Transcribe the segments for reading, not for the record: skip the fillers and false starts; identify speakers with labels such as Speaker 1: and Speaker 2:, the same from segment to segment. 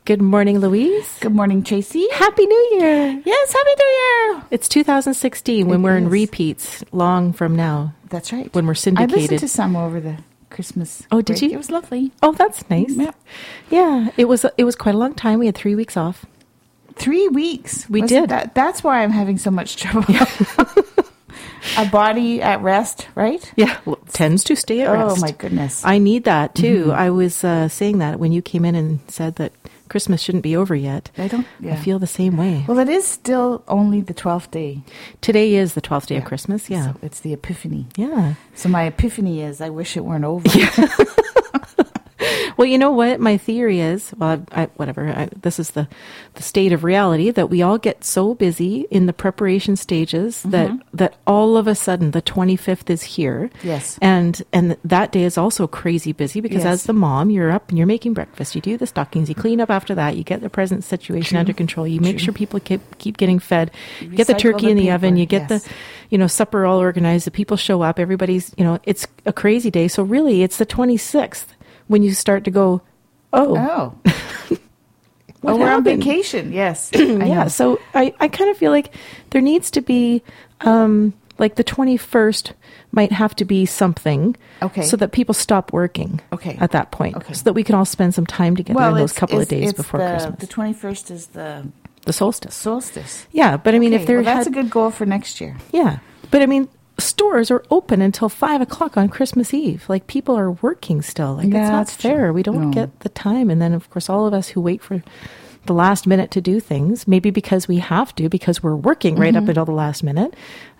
Speaker 1: Good morning, Louise.
Speaker 2: Good morning, Tracy.
Speaker 1: Happy New Year.
Speaker 2: Yes, Happy New Year.
Speaker 1: It's 2016 when we're in repeats long from now.
Speaker 2: That's right.
Speaker 1: When we're syndicated.
Speaker 2: I listened to some over the Christmas
Speaker 1: break. Did you?
Speaker 2: It was lovely.
Speaker 1: Oh, that's nice. Yeah, it was quite a long time. We had 3 weeks off.
Speaker 2: 3 weeks?
Speaker 1: We did.
Speaker 2: That's why I'm having so much trouble. Yeah. A body at rest, right?
Speaker 1: Yeah, tends to stay at rest.
Speaker 2: Oh, my goodness.
Speaker 1: I need that, too. Mm-hmm. I was saying that when you came in and said that Christmas shouldn't be over yet. I feel the same way.
Speaker 2: Well, it is still only the 12th day.
Speaker 1: Today is the 12th day of Christmas, yeah. So
Speaker 2: it's the Epiphany.
Speaker 1: Yeah.
Speaker 2: So my epiphany is, I wish it weren't over.
Speaker 1: Yeah. Well, you know what? My theory is, this is the state of reality, that we all get so busy in the preparation stages that all of a sudden the 25th is here.
Speaker 2: Yes.
Speaker 1: And that day is also crazy busy because as the mom, you're up and you're making breakfast. You do the stockings. You clean up after that. You get the present situation under control. You make sure people keep getting fed. You get the turkey in the oven. You get the, supper all organized. The people show up. Everybody's, it's a crazy day. So really, it's the 26th. When you start to go,
Speaker 2: we're on vacation. Yes.
Speaker 1: Yeah. So I kind of feel like there needs to be, like the 21st might have to be something.
Speaker 2: Okay.
Speaker 1: So that people stop working.
Speaker 2: Okay.
Speaker 1: At that point. Okay. So that we can all spend some time together in those couple of days before Christmas.
Speaker 2: The 21st is the
Speaker 1: solstice. Yeah. But I mean, if
Speaker 2: that's a good goal for next year.
Speaker 1: Yeah. But I mean, stores are open until 5:00 on Christmas Eve. Like, people are working still. Like, it's not fair. We don't get the time. And then, of course, all of us who wait for the last minute to do things, maybe because we have to, because we're working right up until the last minute,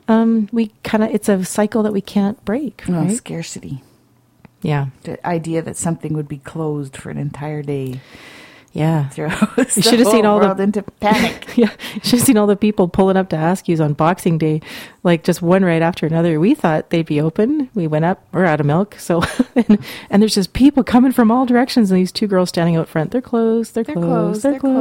Speaker 1: it's a cycle that we can't break. Right?
Speaker 2: Scarcity.
Speaker 1: Yeah.
Speaker 2: The idea that something would be closed for an entire day.
Speaker 1: Yeah.
Speaker 2: Throws
Speaker 1: you should have seen all
Speaker 2: world into panic.
Speaker 1: Yeah. You should have seen all the people pulling up to ask yous on Boxing Day, like just one right after another. We thought they'd be open. We went up. We're out of milk. So, and there's just people coming from all directions. And these two girls standing out front. They're closed. They're closed.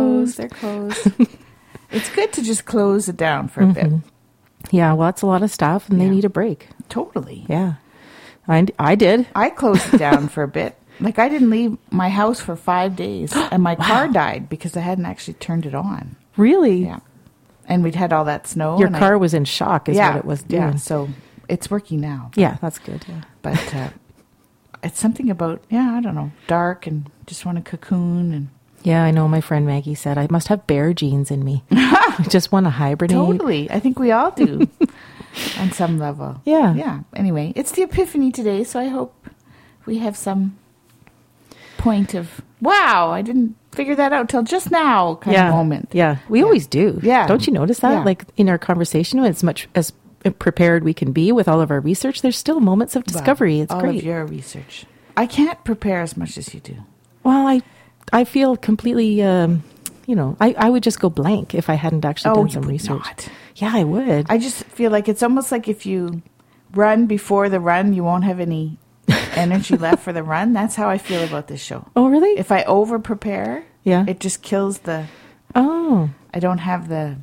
Speaker 2: It's good to just close it down for a bit.
Speaker 1: Yeah. Well, it's a lot of stuff and they need a break.
Speaker 2: Totally.
Speaker 1: Yeah. I did.
Speaker 2: I closed it down for a bit. Like, I didn't leave my house for 5 days, and my car died because I hadn't actually turned it on.
Speaker 1: Really?
Speaker 2: Yeah. And we'd had all that snow.
Speaker 1: Your car was in shock is what it was doing.
Speaker 2: Yeah, so it's working now.
Speaker 1: Yeah, that's good. Yeah.
Speaker 2: But it's something about, I don't know, dark and just want to cocoon. And
Speaker 1: yeah, I know. My friend Maggie said, I must have bear genes in me. I just want to hibernate.
Speaker 2: Totally. I think we all do on some level.
Speaker 1: Yeah.
Speaker 2: Yeah. Anyway, it's the Epiphany today, so I hope we have some point of, wow, I didn't figure that out till just now kind of moment.
Speaker 1: Yeah, we always do.
Speaker 2: Yeah.
Speaker 1: Don't you notice that?
Speaker 2: Yeah.
Speaker 1: Like, in our conversation, as much as prepared we can be with all of our research, there's still moments of discovery. It's
Speaker 2: all
Speaker 1: great.
Speaker 2: Of your research. I can't prepare as much as you do.
Speaker 1: Well, I feel completely, I would just go blank if I hadn't actually done some research.
Speaker 2: Not.
Speaker 1: Yeah, I would.
Speaker 2: I just feel like it's almost like if you run before the run, you won't have any energy left for the run. That's how I feel about this show.
Speaker 1: Oh, really?
Speaker 2: If I over prepare, it just kills I don't have the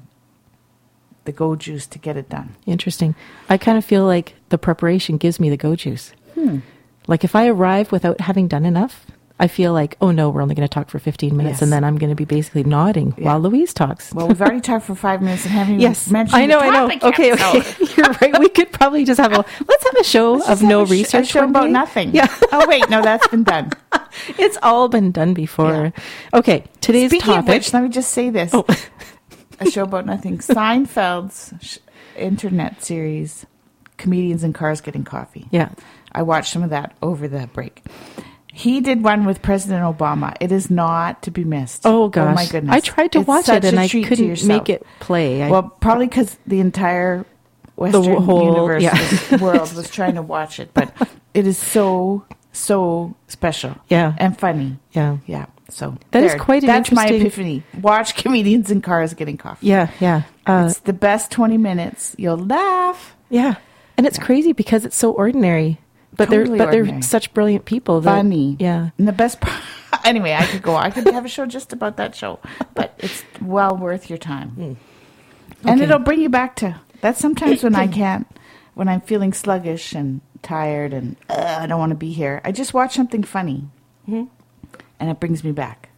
Speaker 2: go juice to get it done.
Speaker 1: Interesting. I kind of feel like the preparation gives me the go juice. Like, if I arrive without having done enough, I feel like, oh no, we're only going to talk for 15 minutes and then I'm going to be basically nodding while Louise talks.
Speaker 2: Well, we've already talked for 5 minutes and haven't even mentioned the topic.
Speaker 1: Okay. You're right. We could probably just let's have a show of no research.
Speaker 2: A show about nothing.
Speaker 1: Yeah.
Speaker 2: Oh, wait, no, that's been done.
Speaker 1: It's all been done before. Yeah. Okay, today's
Speaker 2: Speaking
Speaker 1: topic.
Speaker 2: Of which, let me just say this. Oh. A show about nothing. Seinfeld's internet series, Comedians in Cars Getting Coffee.
Speaker 1: Yeah.
Speaker 2: I watched some of that over the break. He did one with President Obama. It is not to be missed.
Speaker 1: Oh, gosh.
Speaker 2: Oh, my goodness.
Speaker 1: I tried to watch it and I couldn't make it play.
Speaker 2: Well, probably because the entire Western universe world was trying to watch it. But it is so special.
Speaker 1: Yeah.
Speaker 2: And funny.
Speaker 1: Yeah.
Speaker 2: Yeah. So
Speaker 1: that is quite an interesting...
Speaker 2: That's my epiphany. Watch Comedians in Cars Getting Coffee.
Speaker 1: Yeah, yeah.
Speaker 2: It's the best 20 minutes. You'll laugh.
Speaker 1: Yeah. And it's crazy because it's so ordinary. But they're such brilliant people.
Speaker 2: Funny.
Speaker 1: Yeah.
Speaker 2: And the best part, anyway, I could have a show just about that show, but it's well worth your time. Okay. And it'll bring you back to, that's sometimes when when I'm feeling sluggish and tired and I don't want to be here. I just watch something funny and it brings me back.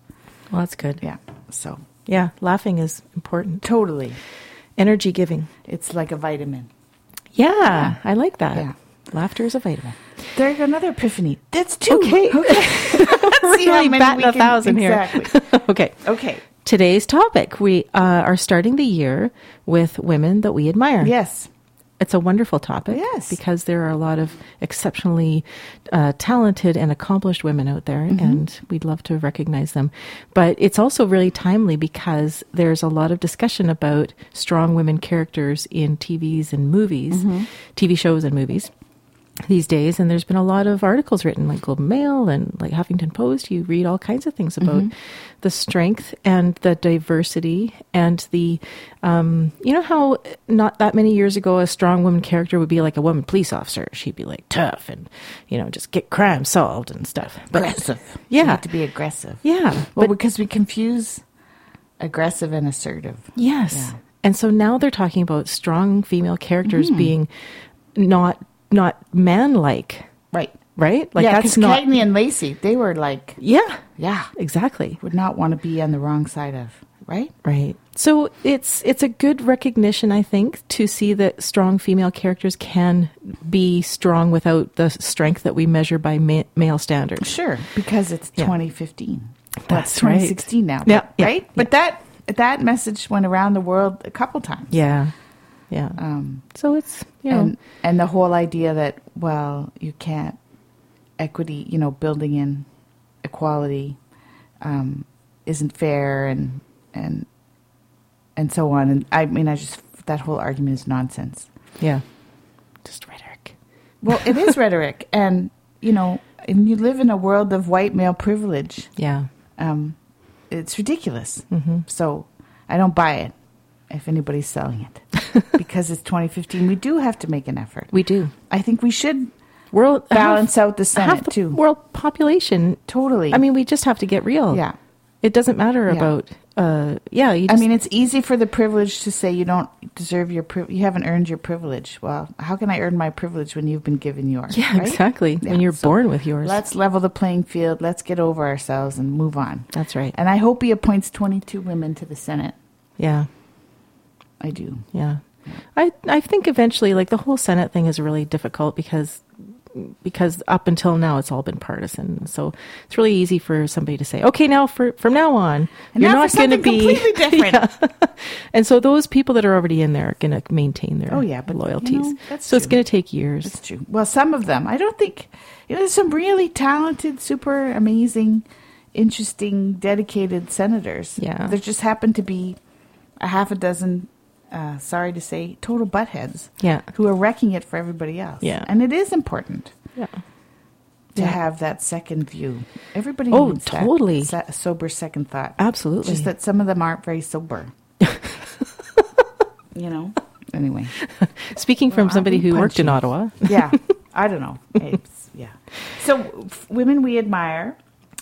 Speaker 1: Well, that's good.
Speaker 2: Yeah. So.
Speaker 1: Yeah, laughing is important.
Speaker 2: Totally.
Speaker 1: Energy giving.
Speaker 2: It's like a vitamin.
Speaker 1: Yeah, I like that.
Speaker 2: Yeah.
Speaker 1: Laughter is a vitamin.
Speaker 2: There's another epiphany. That's two.
Speaker 1: Okay. Really batting 1,000 here.
Speaker 2: Exactly.
Speaker 1: Okay. Today's topic. We are starting the year with women that we admire.
Speaker 2: Yes.
Speaker 1: It's a wonderful topic.
Speaker 2: Yes.
Speaker 1: Because there are a lot of exceptionally talented and accomplished women out there, and we'd love to recognize them. But it's also really timely because there's a lot of discussion about strong women characters in TVs and movies, TV shows and movies these days. And there's been a lot of articles written, like Globe and Mail and like Huffington Post. You read all kinds of things about the strength and the diversity and the, you know how not that many years ago, a strong woman character would be like a woman police officer. She'd be like tough and, you know, just get crime solved and stuff.
Speaker 2: But, aggressive.
Speaker 1: Yeah.
Speaker 2: You have to be aggressive.
Speaker 1: Yeah.
Speaker 2: Well, because we confuse aggressive and assertive.
Speaker 1: Yes.
Speaker 2: Yeah.
Speaker 1: And so now they're talking about strong female characters being not man-like.
Speaker 2: Right.
Speaker 1: Right? Like
Speaker 2: yeah,
Speaker 1: that's not
Speaker 2: Cagney and Lacey, they were like,
Speaker 1: yeah,
Speaker 2: yeah,
Speaker 1: exactly.
Speaker 2: Would not want to be on the wrong side of, right?
Speaker 1: Right. So it's a good recognition, I think, to see that strong female characters can be strong without the strength that we measure by male standards.
Speaker 2: Sure, because it's 2015.
Speaker 1: That's
Speaker 2: 2016 now.
Speaker 1: Yeah,
Speaker 2: right?
Speaker 1: Yeah.
Speaker 2: But that message went around the world a couple times.
Speaker 1: Yeah. Yeah. So it's, you know.
Speaker 2: And the whole idea that, well, you can't equity, you know, building in equality isn't fair and so on. And I mean, that whole argument is nonsense.
Speaker 1: Yeah. Just rhetoric.
Speaker 2: Well, it is rhetoric. And, you know, and you live in a world of white male privilege.
Speaker 1: Yeah.
Speaker 2: It's ridiculous. So I don't buy it. If anybody's selling it, because it's 2015, we do have to make an effort.
Speaker 1: We do.
Speaker 2: I think we should balance out the Senate too.
Speaker 1: World population,
Speaker 2: totally.
Speaker 1: I mean, we just have to get real.
Speaker 2: Yeah,
Speaker 1: it doesn't matter about. I mean,
Speaker 2: it's easy for the privileged to say you don't deserve your you haven't earned your privilege. Well, how can I earn my privilege when you've been given yours?
Speaker 1: Yeah, right? Exactly. Yeah, when you're born with yours.
Speaker 2: Let's level the playing field. Let's get over ourselves and move on.
Speaker 1: That's right.
Speaker 2: And I hope he appoints 22 women to the Senate.
Speaker 1: Yeah.
Speaker 2: I do.
Speaker 1: Yeah. I think eventually, like, the whole Senate thing is really difficult because up until now it's all been partisan. So it's really easy for somebody to say, okay, now from now on,
Speaker 2: and
Speaker 1: you're
Speaker 2: now
Speaker 1: not going to be
Speaker 2: completely different.
Speaker 1: Yeah. And so those people that are already in there are going to maintain their loyalties.
Speaker 2: You know, that's
Speaker 1: so
Speaker 2: true.
Speaker 1: It's going to take years.
Speaker 2: That's true. Well, some of them, I don't think, you know, there's some really talented, super amazing, interesting, dedicated senators.
Speaker 1: Yeah.
Speaker 2: There just happen to be a half a dozen, sorry to say, total buttheads.
Speaker 1: Yeah.
Speaker 2: Who are wrecking it for everybody else.
Speaker 1: Yeah.
Speaker 2: And it is important.
Speaker 1: Yeah.
Speaker 2: To have that second view. Everybody needs
Speaker 1: totally.
Speaker 2: that sober second thought.
Speaker 1: Absolutely.
Speaker 2: Just that some of them aren't very sober. You know? Anyway.
Speaker 1: Speaking from somebody who worked in Ottawa.
Speaker 2: Yeah. I don't know. Yeah. So women we admire,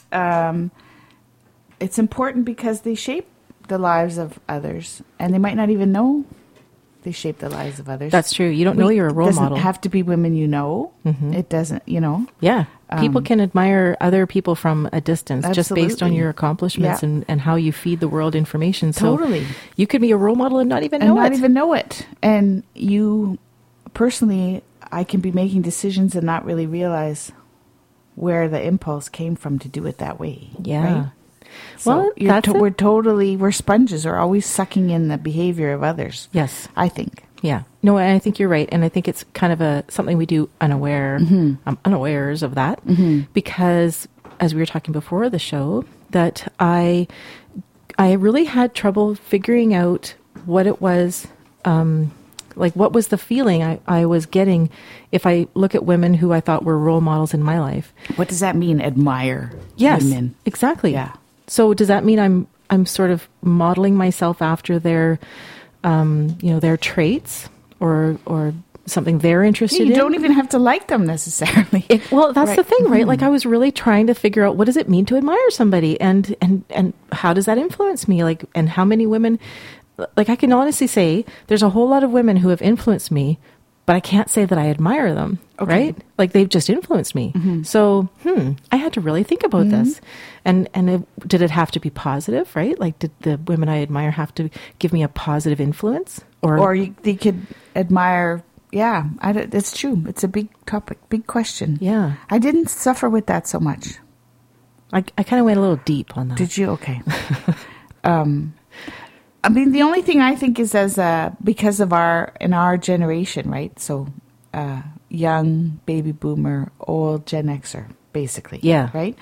Speaker 2: it's important because they shape the lives of others, and they might not even know they shape the lives of others.
Speaker 1: That's true. You don't know you're a role model.
Speaker 2: It doesn't have to be women you know. It doesn't, you know.
Speaker 1: Yeah. People can admire other people from a distance just based on your accomplishments and how you feed the world information. So
Speaker 2: totally.
Speaker 1: You could be a role model and not even know it. And you, personally, I can be making decisions and not really realize where the impulse came from to do it that way. Yeah.
Speaker 2: Right? So we're sponges. We're always sucking in the behavior of others.
Speaker 1: Yes.
Speaker 2: I think.
Speaker 1: Yeah. No, I think you're right. And I think it's kind of something we do unawares of that. Because as we were talking before the show, that I really had trouble figuring out what it was, like what was the feeling I was getting if I look at women who I thought were role models in my life.
Speaker 2: What does that mean, admire
Speaker 1: Yes,
Speaker 2: women?
Speaker 1: exactly.
Speaker 2: Yeah.
Speaker 1: So does that mean I'm sort of modeling myself after their their traits or something they're interested in?
Speaker 2: You don't even have to like them necessarily.
Speaker 1: That's the thing, right? Like I was really trying to figure out what does it mean to admire somebody and how does that influence me? Like, and how many women, like I can honestly say there's a whole lot of women who have influenced me but I can't say that I admire them, right? Like they've just influenced me. So, I had to really think about this. And did it have to be positive, right? Like did the women I admire have to give me a positive influence?
Speaker 2: Or they could admire, it's true. It's a big topic, big question.
Speaker 1: Yeah.
Speaker 2: I didn't suffer with that so much.
Speaker 1: I kind of went a little deep on that.
Speaker 2: Did you? Okay. I mean, the only thing I think is because of in our generation, right? So, young baby boomer, old Gen Xer, basically.
Speaker 1: Yeah.
Speaker 2: Right?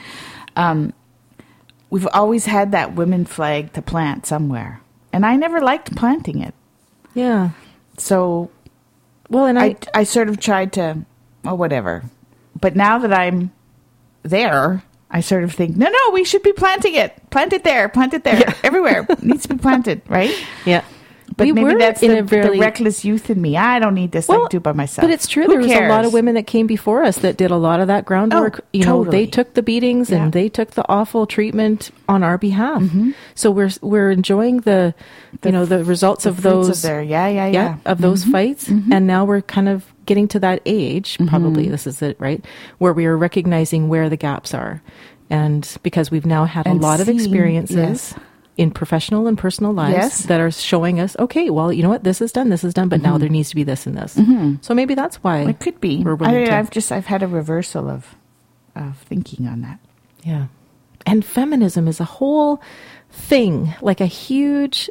Speaker 2: We've always had that women flag to plant somewhere. And I never liked planting it.
Speaker 1: Yeah.
Speaker 2: So,
Speaker 1: well, and
Speaker 2: I sort of tried to, whatever. But now that I'm there, I sort of think, no, we should be planting it. Plant it there, yeah. Everywhere. It needs to be planted, right?
Speaker 1: Yeah.
Speaker 2: But maybe that's the reckless youth in me. I don't need this I do by myself.
Speaker 1: But it's true. There was a lot of women that came before us that did a lot of that groundwork. They took the beatings and they took the awful treatment on our behalf. So we're enjoying the results of those those fights. And now we're kind of getting to that age, probably this is it, right? Where we are recognizing where the gaps are. And because we've now had a lot of experiences in professional and personal lives that are showing us, okay, well, you know what, this is done, but now there needs to be this and this. So maybe that's why
Speaker 2: it could be. I've had a reversal of thinking on that.
Speaker 1: Yeah. And feminism is a whole thing, like a huge,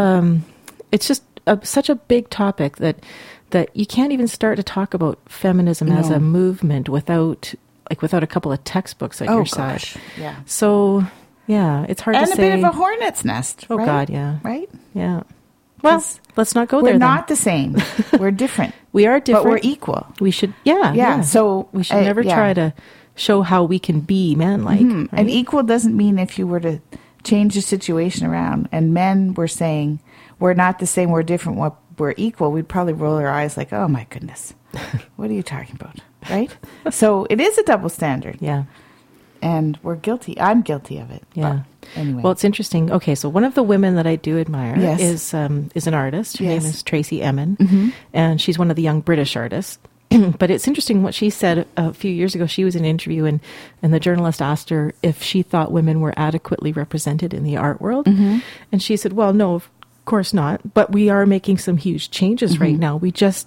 Speaker 1: it's just such a big topic that you can't even start to talk about feminism as a movement without a couple of textbooks at your side.
Speaker 2: Yeah.
Speaker 1: So, yeah, it's hard to say.
Speaker 2: And a bit of a hornet's nest.
Speaker 1: Oh,
Speaker 2: right?
Speaker 1: God, yeah.
Speaker 2: Right?
Speaker 1: Yeah. Well, let's not go there.
Speaker 2: We're not the same. We're different.
Speaker 1: We are different.
Speaker 2: But we're equal.
Speaker 1: We should,
Speaker 2: So
Speaker 1: we should never try to show how we can be man-like. Right?
Speaker 2: And equal doesn't mean if you were to change the situation around and men were saying, we're not the same, we're different, we're equal, we'd probably roll our eyes like, oh my goodness, what are you talking about? Right? So it is a double standard.
Speaker 1: Yeah.
Speaker 2: And we're guilty. I'm guilty of it.
Speaker 1: Yeah.
Speaker 2: But anyway.
Speaker 1: Well, it's interesting. Okay, so one of the women that I do admire is an artist. Her name is Tracy Emin, and she's one of the young British artists. But it's interesting what she said a few years ago. She was in an interview, and the journalist asked her if she thought women were adequately represented in the art world. And she said, well, no, of course not. But we are making some huge changes right now.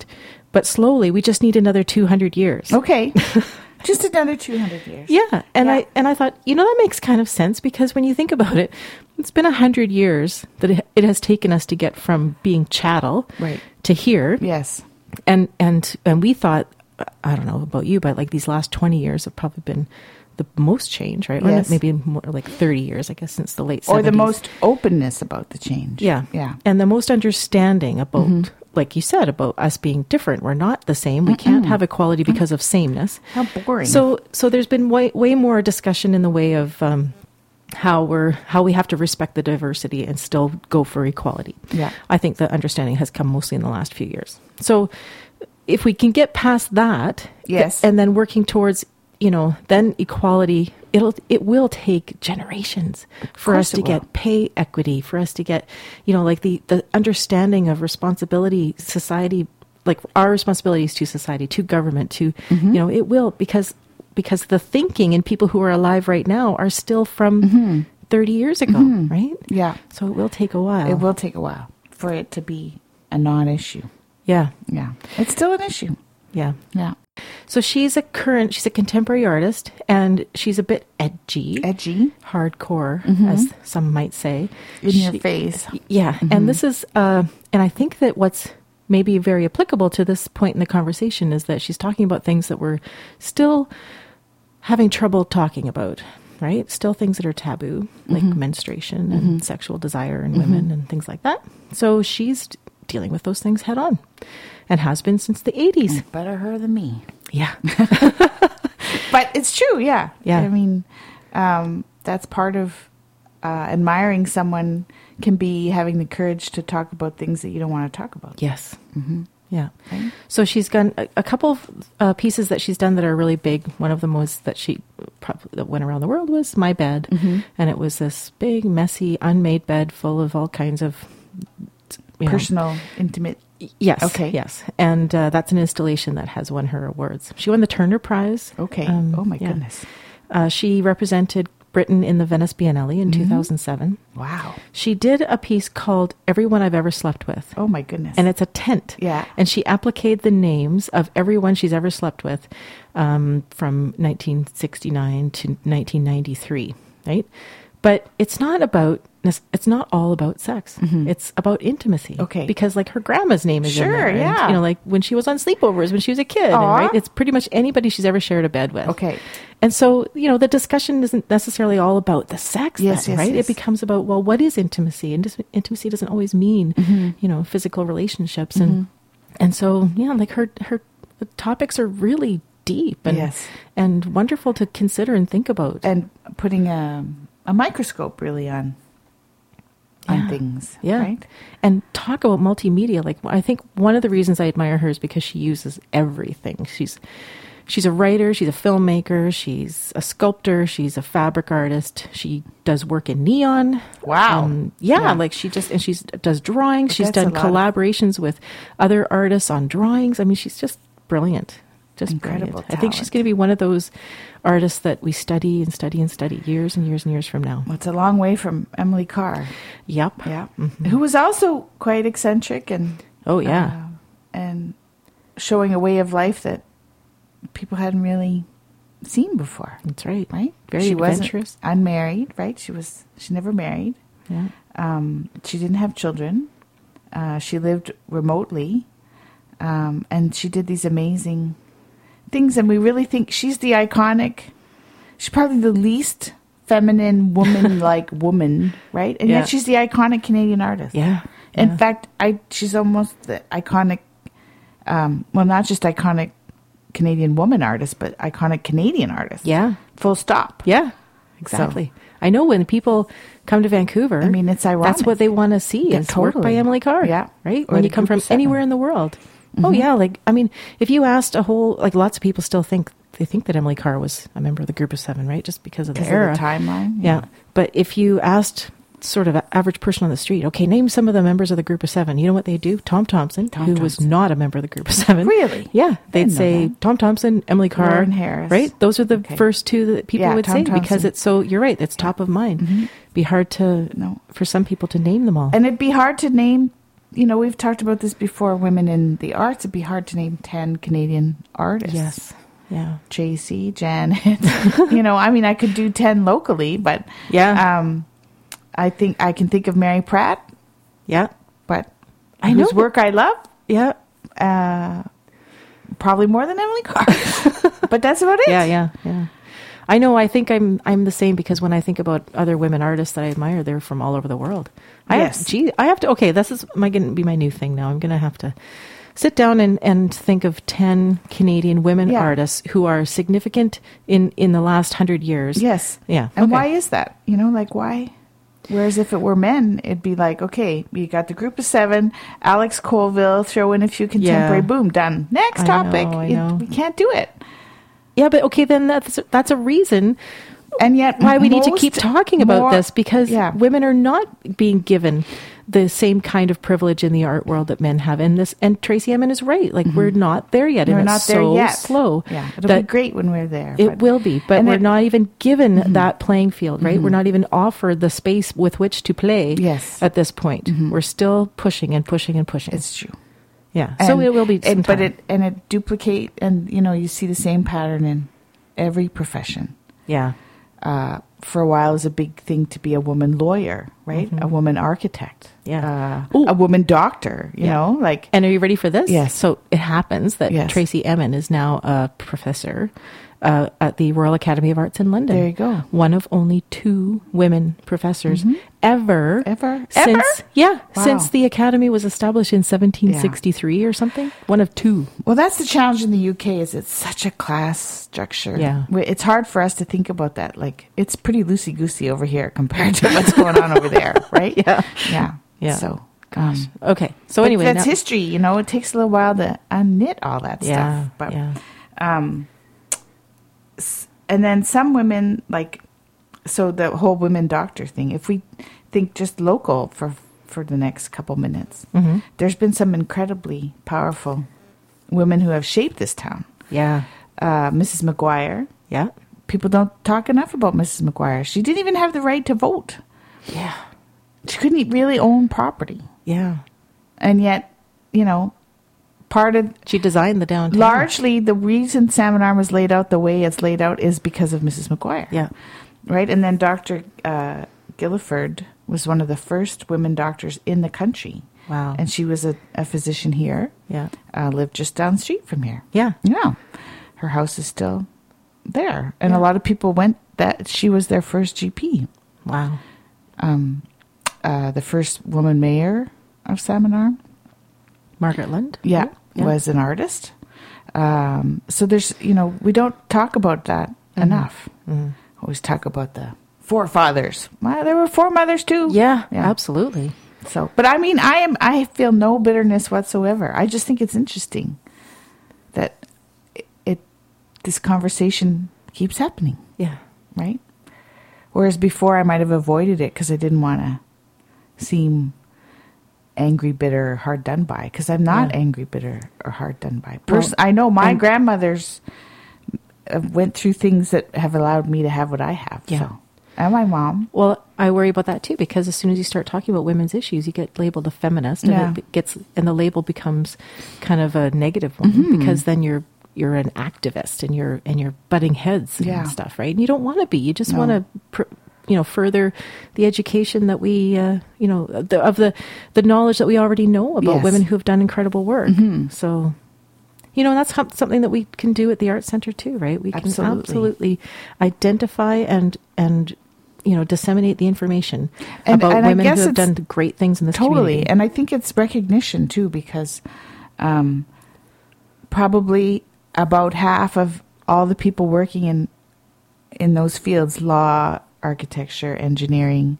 Speaker 1: But slowly, we just need another 200 years.
Speaker 2: Okay. Just another 200 years.
Speaker 1: Yeah. And I thought, that makes kind of sense, because when you think about it, it's been 100 years that it has taken us to get from being chattel to here.
Speaker 2: Yes.
Speaker 1: And we thought, I don't know about you, but like these last 20 years have probably been the most change, right?
Speaker 2: Yes.
Speaker 1: Or maybe more like 30 years, I guess, since the late 70s.
Speaker 2: Or the most openness about the change.
Speaker 1: Yeah.
Speaker 2: Yeah.
Speaker 1: And the most understanding about, like you said, about us being different. We're not the same. We can't have equality because of sameness.
Speaker 2: How boring.
Speaker 1: So there's been way more discussion in the way of how we have to respect the diversity and still go for equality.
Speaker 2: Yeah.
Speaker 1: I think the understanding has come mostly in the last few years. So if we can get past that, and then working towards, then equality, it will take generations for us to get pay equity, for us to get, like the understanding of responsibility, society, like our responsibilities to society, to government, to, it will, because the thinking in people who are alive right now are still from 30 years ago, right?
Speaker 2: Yeah.
Speaker 1: So it will take a while.
Speaker 2: It will take a while for it to be a non-issue.
Speaker 1: Yeah.
Speaker 2: Yeah. It's still an issue.
Speaker 1: Yeah.
Speaker 2: Yeah.
Speaker 1: So she's a contemporary artist, and she's a bit edgy, hardcore, as some might say.
Speaker 2: In your face.
Speaker 1: Yeah. And this is, and I think that what's maybe very applicable to this point in the conversation is that she's talking about things that we're still having trouble talking about, right? Still things that are taboo, like menstruation and sexual desire in women and things like that. So she's dealing with those things head on, and has been since the 80s.
Speaker 2: Better her than me.
Speaker 1: Yeah.
Speaker 2: But it's true, yeah.
Speaker 1: Yeah.
Speaker 2: I mean, that's part of admiring someone can be having the courage to talk about things that you don't want to talk about.
Speaker 1: Yes. Yeah. Okay. So she's done a couple of pieces that she's done that are really big. One of them was that that went around the world was My Bed. And it was this big, messy, unmade bed full of all kinds of
Speaker 2: personal, intimate
Speaker 1: Yes.
Speaker 2: Okay.
Speaker 1: Yes. And that's an installation that has won her awards. She won the Turner Prize.
Speaker 2: Okay. Oh, my goodness.
Speaker 1: She represented Britain in the Venice Biennale in 2007.
Speaker 2: Wow.
Speaker 1: She did a piece called Everyone I've Ever Slept With.
Speaker 2: Oh, my goodness.
Speaker 1: And it's a tent.
Speaker 2: Yeah.
Speaker 1: And she appliqued the names of everyone she's ever slept with from 1969 to 1993, right? But it's not all about sex. It's about intimacy.
Speaker 2: Okay.
Speaker 1: Because like her grandma's name is in
Speaker 2: Sure,
Speaker 1: there. And,
Speaker 2: yeah.
Speaker 1: you know, like when she was on sleepovers when she was a kid. And, right? It's pretty much anybody she's ever shared a bed with.
Speaker 2: Okay.
Speaker 1: And so, you know, the discussion isn't necessarily all about the sex,
Speaker 2: Yes,
Speaker 1: then,
Speaker 2: yes,
Speaker 1: right?
Speaker 2: yes.
Speaker 1: It becomes about, well, what is intimacy? And intimacy doesn't always mean, you know, physical relationships. And so, yeah, like her topics are really deep and,
Speaker 2: Yes.
Speaker 1: and wonderful to consider and think about.
Speaker 2: And putting a microscope really on things.
Speaker 1: Yeah.
Speaker 2: Right?
Speaker 1: And talk about multimedia. Like, I think one of the reasons I admire her is because she uses everything. She's a writer, she's a filmmaker, she's a sculptor, she's a fabric artist. She does work in neon.
Speaker 2: Wow.
Speaker 1: Yeah, like she does drawings. She's
Speaker 2: That's
Speaker 1: done collaborations with other artists on drawings. I mean, she's just brilliant. Just
Speaker 2: Incredible
Speaker 1: brilliant. I think she's going to be one of those artists that we study and study and study years and years and years from now.
Speaker 2: Well, it's a long way from Emily Carr.
Speaker 1: Yep.
Speaker 2: Yeah. Who was also quite eccentric and
Speaker 1: Oh, yeah.
Speaker 2: and showing a way of life that people hadn't really seen before.
Speaker 1: That's right.
Speaker 2: Right?
Speaker 1: Very
Speaker 2: she
Speaker 1: adventurous.
Speaker 2: wasn't unmarried, right? She never married.
Speaker 1: Yeah.
Speaker 2: She didn't have children. She lived remotely. And she did these amazing things, and we really think she's probably the least feminine woman-like woman, right? And yet she's the iconic Canadian artist.
Speaker 1: Yeah.
Speaker 2: In fact, she's almost the iconic, well, not just iconic Canadian woman artist, but iconic Canadian artist.
Speaker 1: Yeah.
Speaker 2: Full stop.
Speaker 1: Yeah, exactly. I know when people come to Vancouver,
Speaker 2: I mean, it's ironic.
Speaker 1: that's what they want to see is work by Emily Carr.
Speaker 2: Yeah.
Speaker 1: Right?
Speaker 2: Or
Speaker 1: When
Speaker 2: the
Speaker 1: you come
Speaker 2: Group
Speaker 1: from
Speaker 2: of Seven.
Speaker 1: anywhere in the world. Oh, yeah. Like, I mean, if you asked lots of people still think that Emily Carr was a member of the Group of Seven, right? Just because of the era.
Speaker 2: Of the timeline.
Speaker 1: Yeah. But if you asked sort of an average person on the street, okay, name some of the members of the Group of Seven. You know what they do? Tom Thompson, who was not a member of the Group of Seven.
Speaker 2: Really?
Speaker 1: Yeah. They'd say Tom Thompson, Emily Carr.
Speaker 2: Lauren Harris.
Speaker 1: Right? Those are the first two that people would
Speaker 2: Tom
Speaker 1: say
Speaker 2: Thompson.
Speaker 1: because it's so, you're right, it's top of mind. Be hard for some people to name them all.
Speaker 2: And it'd be hard to name, you know, we've talked about this before, women in the arts. It'd be hard to name 10 Canadian artists.
Speaker 1: Yes. Yeah.
Speaker 2: JC, Janet. You know, I mean, I could do 10 locally, but I think I can think of Mary Pratt.
Speaker 1: Yeah.
Speaker 2: But
Speaker 1: I know
Speaker 2: whose work I love.
Speaker 1: Yeah.
Speaker 2: Probably more than Emily Carr. But that's about it.
Speaker 1: Yeah. I know. I think I'm the same because when I think about other women artists that I admire, they're from all over the world. I have to. Okay, this is going to be my new thing now. I'm going to have to sit down and think of 10 Canadian women artists who are significant in the last 100 years.
Speaker 2: Yes.
Speaker 1: Yeah.
Speaker 2: And why is that? You know, like why? Whereas if it were men, it'd be like, okay, you got the Group of Seven, Alex Colville, throw in a few contemporary, boom, done. Next topic.
Speaker 1: I know.
Speaker 2: We can't do it.
Speaker 1: Yeah, but okay, then that's a reason.
Speaker 2: And yet,
Speaker 1: why we need to keep talking about this because women are not being given the same kind of privilege in the art world that men have. And Tracy Emin is right. Like we're not there yet.
Speaker 2: We're
Speaker 1: and
Speaker 2: not
Speaker 1: it's
Speaker 2: there
Speaker 1: so
Speaker 2: yet.
Speaker 1: slow.
Speaker 2: Yeah, it'll be great when we're there.
Speaker 1: It will be, but we're not even given that playing field, right? We're not even offered the space with which to play.
Speaker 2: Yes.
Speaker 1: At this point, we're still pushing and pushing and pushing.
Speaker 2: It's true.
Speaker 1: Yeah. So it will be.
Speaker 2: But it duplicate, and you know, you see the same pattern in every profession.
Speaker 1: Yeah.
Speaker 2: For a while, it was a big thing to be a woman lawyer, right? A woman architect.
Speaker 1: Yeah.
Speaker 2: A woman doctor, you know, like.
Speaker 1: And are you ready for this?
Speaker 2: Yes.
Speaker 1: So it happens that Tracy Emin is now a professor at the Royal Academy of Arts in London.
Speaker 2: There you go.
Speaker 1: One of only 2 women professors ever. Since since the Academy was established in 1763 or something. One of 2.
Speaker 2: Well, that's the challenge in the UK is it's such a class structure.
Speaker 1: Yeah.
Speaker 2: It's hard for us to think about that. Like, it's pretty loosey-goosey over here compared to what's going on over there, right? Yeah. So,
Speaker 1: okay. So anyway.
Speaker 2: That's history, you know. It takes a little while to unknit all that stuff. But, and then some women, like, so the whole women doctor thing, if we think just local for for the next couple minutes. Mm-hmm. There's been some incredibly powerful women who have shaped this town.
Speaker 1: Yeah.
Speaker 2: Mrs. McGuire.
Speaker 1: Yeah.
Speaker 2: People don't talk enough about Mrs. McGuire. She didn't even have the right to vote.
Speaker 1: Yeah.
Speaker 2: She couldn't really own property.
Speaker 1: Yeah.
Speaker 2: And yet, you know,
Speaker 1: she designed the downtown.
Speaker 2: Largely, the reason Salmon Arm was laid out the way it's laid out is because of Mrs. McGuire.
Speaker 1: Yeah.
Speaker 2: Right? And then Dr. Gilliford was one of the first women doctors in the country.
Speaker 1: Wow.
Speaker 2: And she was a physician here.
Speaker 1: Yeah.
Speaker 2: Lived just down the street from here.
Speaker 1: Yeah.
Speaker 2: Yeah. Her house is still there. And a lot of people she was their first GP.
Speaker 1: Wow.
Speaker 2: The first woman mayor of Salmon Arm.
Speaker 1: Margaret Lund?
Speaker 2: Yeah. Was an artist. So there's, you know, we don't talk about that enough. Mm-hmm. Always talk about the forefathers. Well, there were foremothers too.
Speaker 1: Yeah, absolutely.
Speaker 2: So, but I mean, I feel no bitterness whatsoever. I just think it's interesting that this conversation keeps happening.
Speaker 1: Yeah.
Speaker 2: Right? Whereas before I might have avoided it because I didn't want to seem angry, bitter, or hard done by. Because I'm not angry, bitter, or hard done by. I know my grandmothers went through things that have allowed me to have what I have.
Speaker 1: Yeah.
Speaker 2: So. And my mom.
Speaker 1: Well, I worry about that too, because as soon as you start talking about women's issues, you get labeled a feminist, and the label becomes kind of a negative one, because then you're an activist and you're butting heads and stuff, right? And you don't want to be. You just want to, further the education that we, of the knowledge that we already know about women who have done incredible work. Mm-hmm. So, that's something that we can do at the Arts Center too, right? We can absolutely identify and disseminate the information about women who have done great things in this community.
Speaker 2: And I think it's recognition too, because probably about half of all the people working in those fields, law, architecture, engineering,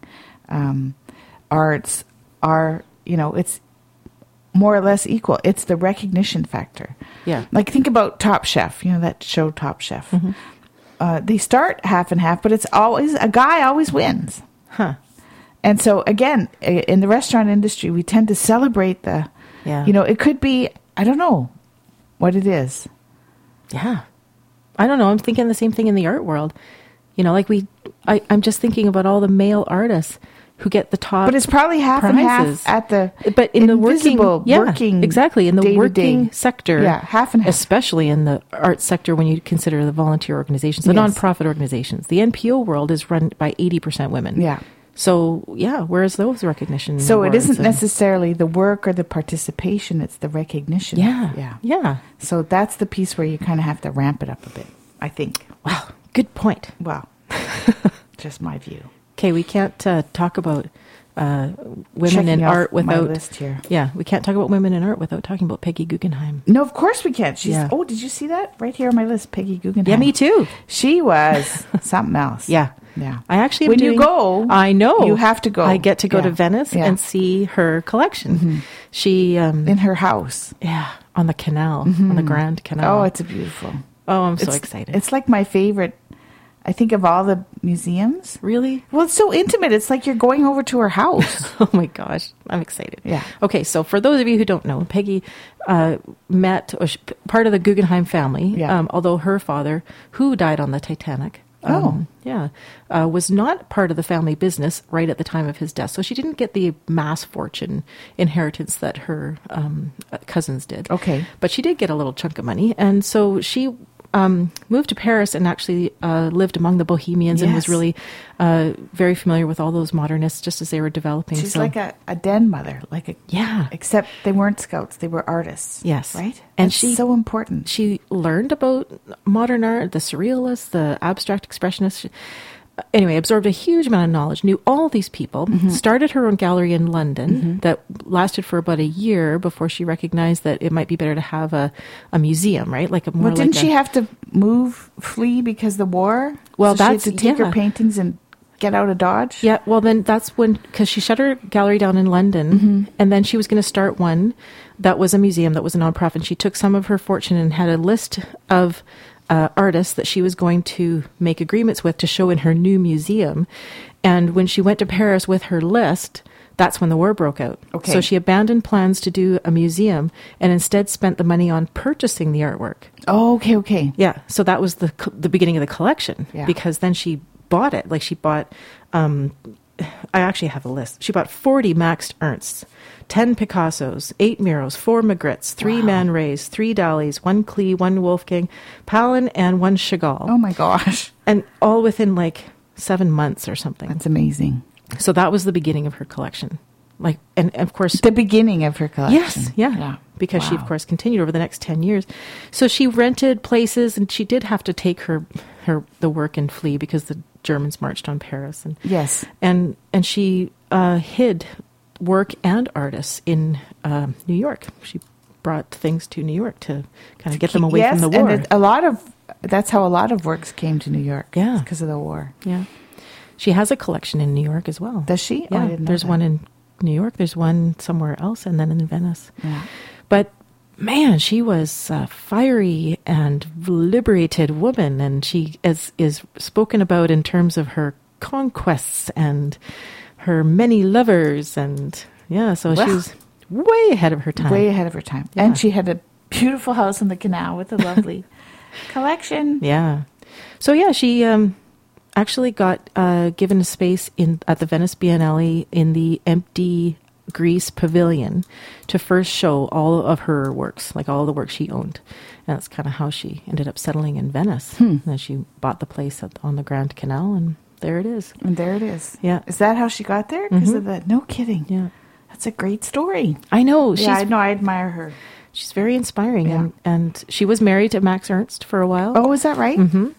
Speaker 2: arts, are, it's more or less equal. It's the recognition factor.
Speaker 1: Yeah.
Speaker 2: Like, think about Top Chef, that show Top Chef. Mm-hmm. They start half and half, but it's always, a guy always wins.
Speaker 1: Huh.
Speaker 2: And so, again, in the restaurant industry, we tend to celebrate it could be, I don't know what it is.
Speaker 1: Yeah. I don't know. I'm thinking the same thing in the art world. I'm just thinking about all the male artists who get the top.
Speaker 2: But it's probably half
Speaker 1: prizes.
Speaker 2: And half at the
Speaker 1: but in the working exactly in the
Speaker 2: day-to-day
Speaker 1: working sector.
Speaker 2: Yeah, half and half.
Speaker 1: Especially in the arts sector when you consider the volunteer organizations, the nonprofit organizations. The NPO world is run by 80% women.
Speaker 2: Yeah.
Speaker 1: So, whereas those recognition
Speaker 2: So it isn't necessarily the work or the participation, it's the recognition.
Speaker 1: Yeah.
Speaker 2: So that's the piece where you kind of have to ramp it up a bit, I think.
Speaker 1: Wow, good point.
Speaker 2: Wow. Just my view.
Speaker 1: Okay, we can't talk about women in art without...
Speaker 2: my list here.
Speaker 1: Yeah, we can't talk about women in art without talking about Peggy Guggenheim.
Speaker 2: No, of course we can't. Oh, did you see that? Right here on my list, Peggy Guggenheim.
Speaker 1: Yeah, me too.
Speaker 2: She was something else.
Speaker 1: Yeah. I actually
Speaker 2: when you go,
Speaker 1: I know
Speaker 2: you have to go.
Speaker 1: I get to go to Venice and see her collection. Mm-hmm. She
Speaker 2: in her house,
Speaker 1: on the canal, on the Grand Canal.
Speaker 2: Oh, it's beautiful.
Speaker 1: Oh, I'm so excited.
Speaker 2: It's like my favorite. I think of all the museums.
Speaker 1: Really?
Speaker 2: Well, it's so intimate. It's like you're going over to her house.
Speaker 1: Oh my gosh, I'm excited.
Speaker 2: Yeah.
Speaker 1: Okay, so for those of you who don't know, Peggy met part of the Guggenheim family. Yeah. Although her father, who died on the Titanic. Was not part of the family business right at the time of his death. So she didn't get the mass fortune inheritance that her cousins did.
Speaker 2: Okay.
Speaker 1: But she did get a little chunk of money. And so she moved to Paris and actually lived among the Bohemians and was really very familiar with all those modernists just as they were developing.
Speaker 2: She's like a den mother. Except they weren't scouts. They were artists.
Speaker 1: Yes.
Speaker 2: Right?
Speaker 1: And
Speaker 2: she's so important.
Speaker 1: She learned about modern art, the surrealists, the abstract expressionists. Anyway, absorbed a huge amount of knowledge, knew all these people, started her own gallery in London that lasted for about a year before she recognized that it might be better to have a museum, right?
Speaker 2: Didn't she have to flee because of the war?
Speaker 1: Well,
Speaker 2: she had to take her paintings and get out of Dodge?
Speaker 1: Yeah, well then that's because she shut her gallery down in London and then she was going to start one that was a museum, that was a nonprofit. And she took some of her fortune and had a list of artists that she was going to make agreements with to show in her new museum. And when she went to Paris with her list, that's when the war broke out.
Speaker 2: Okay.
Speaker 1: So she abandoned plans to do a museum and instead spent the money on purchasing the artwork.
Speaker 2: Oh, okay.
Speaker 1: Yeah. So that was the beginning of the collection,
Speaker 2: Yeah.
Speaker 1: because then she bought it. Like she bought, I actually have a list. She bought 40 Max Ernsts, 10 Picassos, 8 Miros, 4 Magrits, 3 Man Rays, 3 Dalís, 1 Klee, 1 Wolfgang, Palin, and 1 Chagall.
Speaker 2: Oh my gosh.
Speaker 1: And all within like 7 months or something.
Speaker 2: That's amazing.
Speaker 1: So that was the beginning of her collection. Like, and of course,
Speaker 2: The beginning of her collection.
Speaker 1: yes, yeah. Because she, of
Speaker 2: Wow.
Speaker 1: course, continued over the next 10 years. So she rented places, and she did have to take the work and flee because the Germans marched on Paris.
Speaker 2: Yes.
Speaker 1: And she hid work and artists in New York. She brought things to New York to kind of get them away
Speaker 2: Yes,
Speaker 1: from the war.
Speaker 2: and that's how a lot of works came to New York.
Speaker 1: Yeah.
Speaker 2: Because of the war.
Speaker 1: Yeah. She has a collection in New York as well.
Speaker 2: Does she? Oh,
Speaker 1: Yeah.
Speaker 2: I didn't know
Speaker 1: There's
Speaker 2: that.
Speaker 1: one in New York. There's one somewhere else, and then in Venice.
Speaker 2: Yeah.
Speaker 1: But man, she was a fiery and liberated woman, and she is spoken about in terms of her conquests and her many lovers, and yeah, so
Speaker 2: Wow.
Speaker 1: she was way ahead of her time.
Speaker 2: Way ahead of her time.
Speaker 1: Yeah.
Speaker 2: And she had a beautiful house on the canal with a lovely collection.
Speaker 1: Yeah. So yeah, she actually got given a space at the Venice Biennale in the empty Greece pavilion to first show all of her works, like all the work she owned. And that's kind of how she ended up settling in Venice. And then she bought the place on the Grand Canal, and there it is.
Speaker 2: And there it is.
Speaker 1: Yeah.
Speaker 2: Is that how she got there? Because of the... No kidding.
Speaker 1: Yeah.
Speaker 2: That's a great story.
Speaker 1: I know.
Speaker 2: Yeah, I know. I admire her.
Speaker 1: She's very inspiring.
Speaker 2: Yeah.
Speaker 1: And she was married to Max Ernst for a while.
Speaker 2: Oh, is that right?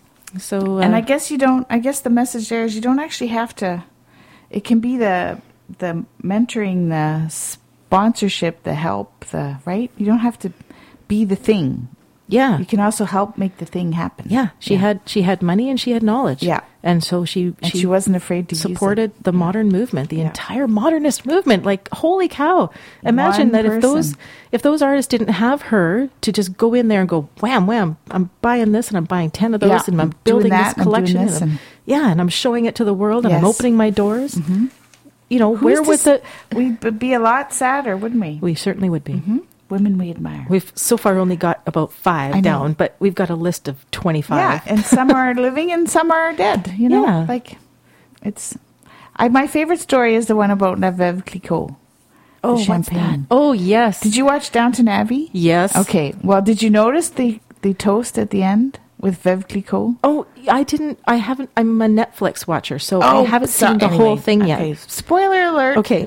Speaker 1: So,
Speaker 2: And I guess the message there is you don't actually have to... It can be the mentoring, the sponsorship, the help, right? You don't have to be the thing.
Speaker 1: yeah.
Speaker 2: You can also help make the thing happen.
Speaker 1: Yeah, she had money and she had knowledge.
Speaker 2: Yeah.
Speaker 1: And so she
Speaker 2: wasn't afraid to
Speaker 1: supported
Speaker 2: use it.
Speaker 1: the modern movement, the
Speaker 2: Yeah.
Speaker 1: entire modernist movement. Like, holy cow. Imagine
Speaker 2: One
Speaker 1: that
Speaker 2: person.
Speaker 1: if those artists didn't have her to just go in there and go, wham, wham, I'm buying this and I'm buying 10 of those
Speaker 2: Yeah,
Speaker 1: and I'm
Speaker 2: doing
Speaker 1: building
Speaker 2: that
Speaker 1: this
Speaker 2: and I'm doing
Speaker 1: collection.
Speaker 2: this
Speaker 1: and
Speaker 2: and-
Speaker 1: yeah, and I'm showing it to the world and I'm
Speaker 2: Yes.
Speaker 1: opening my doors. You know,
Speaker 2: Who's
Speaker 1: where
Speaker 2: to
Speaker 1: would
Speaker 2: s- We'd be a lot sadder, wouldn't we?
Speaker 1: we certainly would be.
Speaker 2: Women we admire.
Speaker 1: We've so far only got about 5
Speaker 2: I know.
Speaker 1: down, but we've got a list of 25.
Speaker 2: Yeah, and some are living and some are dead. You know,
Speaker 1: Yeah.
Speaker 2: like it's. My favorite story is the one about La Veuve Clicquot.
Speaker 1: Oh,
Speaker 2: the
Speaker 1: what's that?
Speaker 2: champagne.
Speaker 1: Oh, yes.
Speaker 2: Did you watch Downton Abbey?
Speaker 1: Yes.
Speaker 2: Okay. Well, did you notice the toast at the end with Veuve Clicquot?
Speaker 1: Oh, I didn't. I haven't. I'm a Netflix watcher, so I haven't
Speaker 2: so
Speaker 1: seen the
Speaker 2: anyway,
Speaker 1: whole thing
Speaker 2: okay.
Speaker 1: yet.
Speaker 2: Spoiler alert.
Speaker 1: Okay.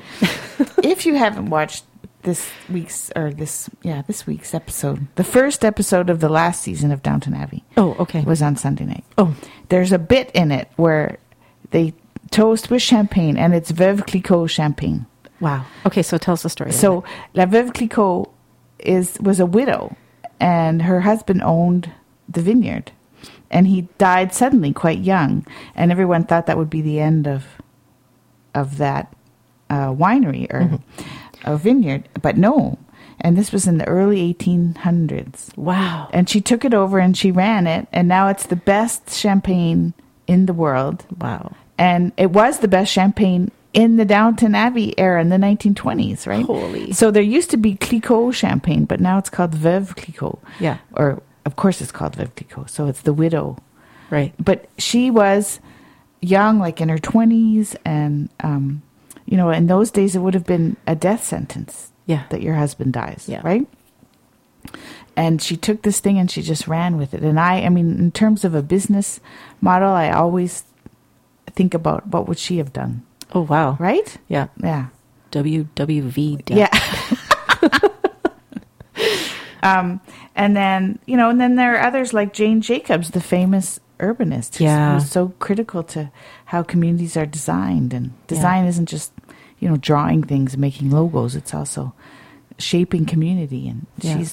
Speaker 2: If you haven't watched this week's episode, the first episode of the last season of Downton Abbey
Speaker 1: Oh, okay.
Speaker 2: was on Sunday night.
Speaker 1: Oh,
Speaker 2: There's a bit in it where they toast with champagne, and it's Veuve Clicquot champagne.
Speaker 1: wow. Okay, so tell us the story.
Speaker 2: So La Veuve Clicquot was a widow, and her husband owned the vineyard, and he died suddenly, quite young, and everyone thought that would be the end of that winery or a vineyard, but no. And this was in the early 1800s.
Speaker 1: wow.
Speaker 2: And she took it over and she ran it, and now it's the best champagne in the world.
Speaker 1: Wow.
Speaker 2: And it was the best champagne in the Downton Abbey era in the 1920s, right?
Speaker 1: Holy.
Speaker 2: So there used to be Clicquot champagne, but now it's called Veuve Clicquot.
Speaker 1: Yeah.
Speaker 2: Or, of course, it's called Veuve Clicquot. So it's the widow.
Speaker 1: Right.
Speaker 2: But she was young, like in her 20s. And, in those days, it would have been a death sentence.
Speaker 1: Yeah.
Speaker 2: That your husband dies,
Speaker 1: Yeah.
Speaker 2: right? And she took this thing and she just ran with it. And I mean, in terms of a business model, I always think about what would she have done,
Speaker 1: Oh, wow.
Speaker 2: right?
Speaker 1: Yeah.
Speaker 2: Yeah.
Speaker 1: WWV.
Speaker 2: Yeah. And then there are others like Jane Jacobs, the famous urbanist, who's so critical to how communities are designed. And design isn't just, drawing things, making logos. It's also shaping community. And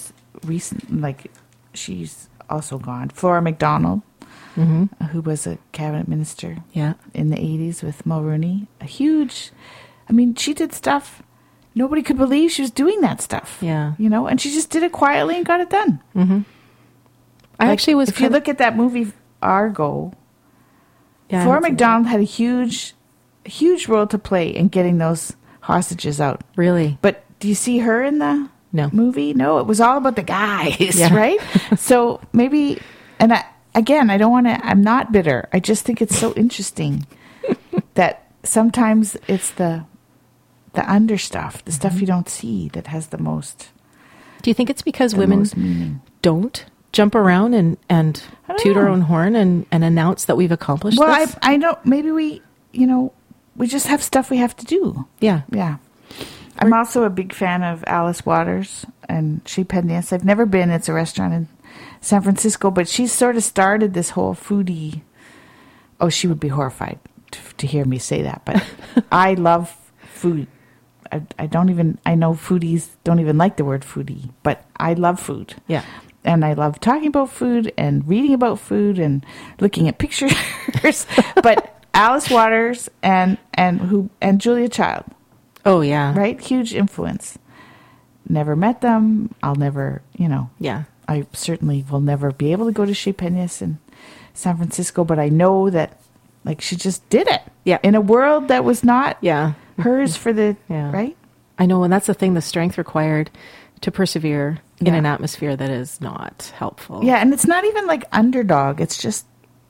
Speaker 2: she's also gone. Flora MacDonald, who was a cabinet minister in the 80s with Mulroney. She did stuff. Nobody could believe she was doing that stuff.
Speaker 1: Yeah.
Speaker 2: And she just did it quietly and got it done.
Speaker 1: Mm-hmm.
Speaker 2: If you look at that movie Argo, Flora MacDonald had a huge role to play in getting those hostages out.
Speaker 1: Really?
Speaker 2: But do you see her in the movie? No, it was all about the guys, right? So maybe, and I don't want to, I'm not bitter. I just think it's so interesting that sometimes it's the under stuff, the stuff you don't see that has the most.
Speaker 1: Do you think it's because women don't jump around and toot our own horn and announce that we've accomplished this?
Speaker 2: Well, I know, maybe we just have stuff we have to do.
Speaker 1: Yeah.
Speaker 2: Yeah. I'm also a big fan of Alice Waters and Chez Panisse. I've never been. It's a restaurant in San Francisco, but she sort of started this whole foodie. Oh, she would be horrified to hear me say that, but I love food. I know foodies don't even like the word foodie, but I love food.
Speaker 1: Yeah.
Speaker 2: And I love talking about food and reading about food and looking at pictures. But Alice Waters and Julia Child.
Speaker 1: Oh, yeah.
Speaker 2: Right? Huge influence. Never met them. I'll never,
Speaker 1: Yeah.
Speaker 2: I certainly will never be able to go to Chez Panisse in San Francisco, but I know that, she just did it.
Speaker 1: Yeah.
Speaker 2: In a world that was not hers for the,
Speaker 1: yeah.
Speaker 2: Right?
Speaker 1: I know, and that's the thing, the strength required to persevere in an atmosphere that is not helpful.
Speaker 2: Yeah, and it's not even like underdog. It's just,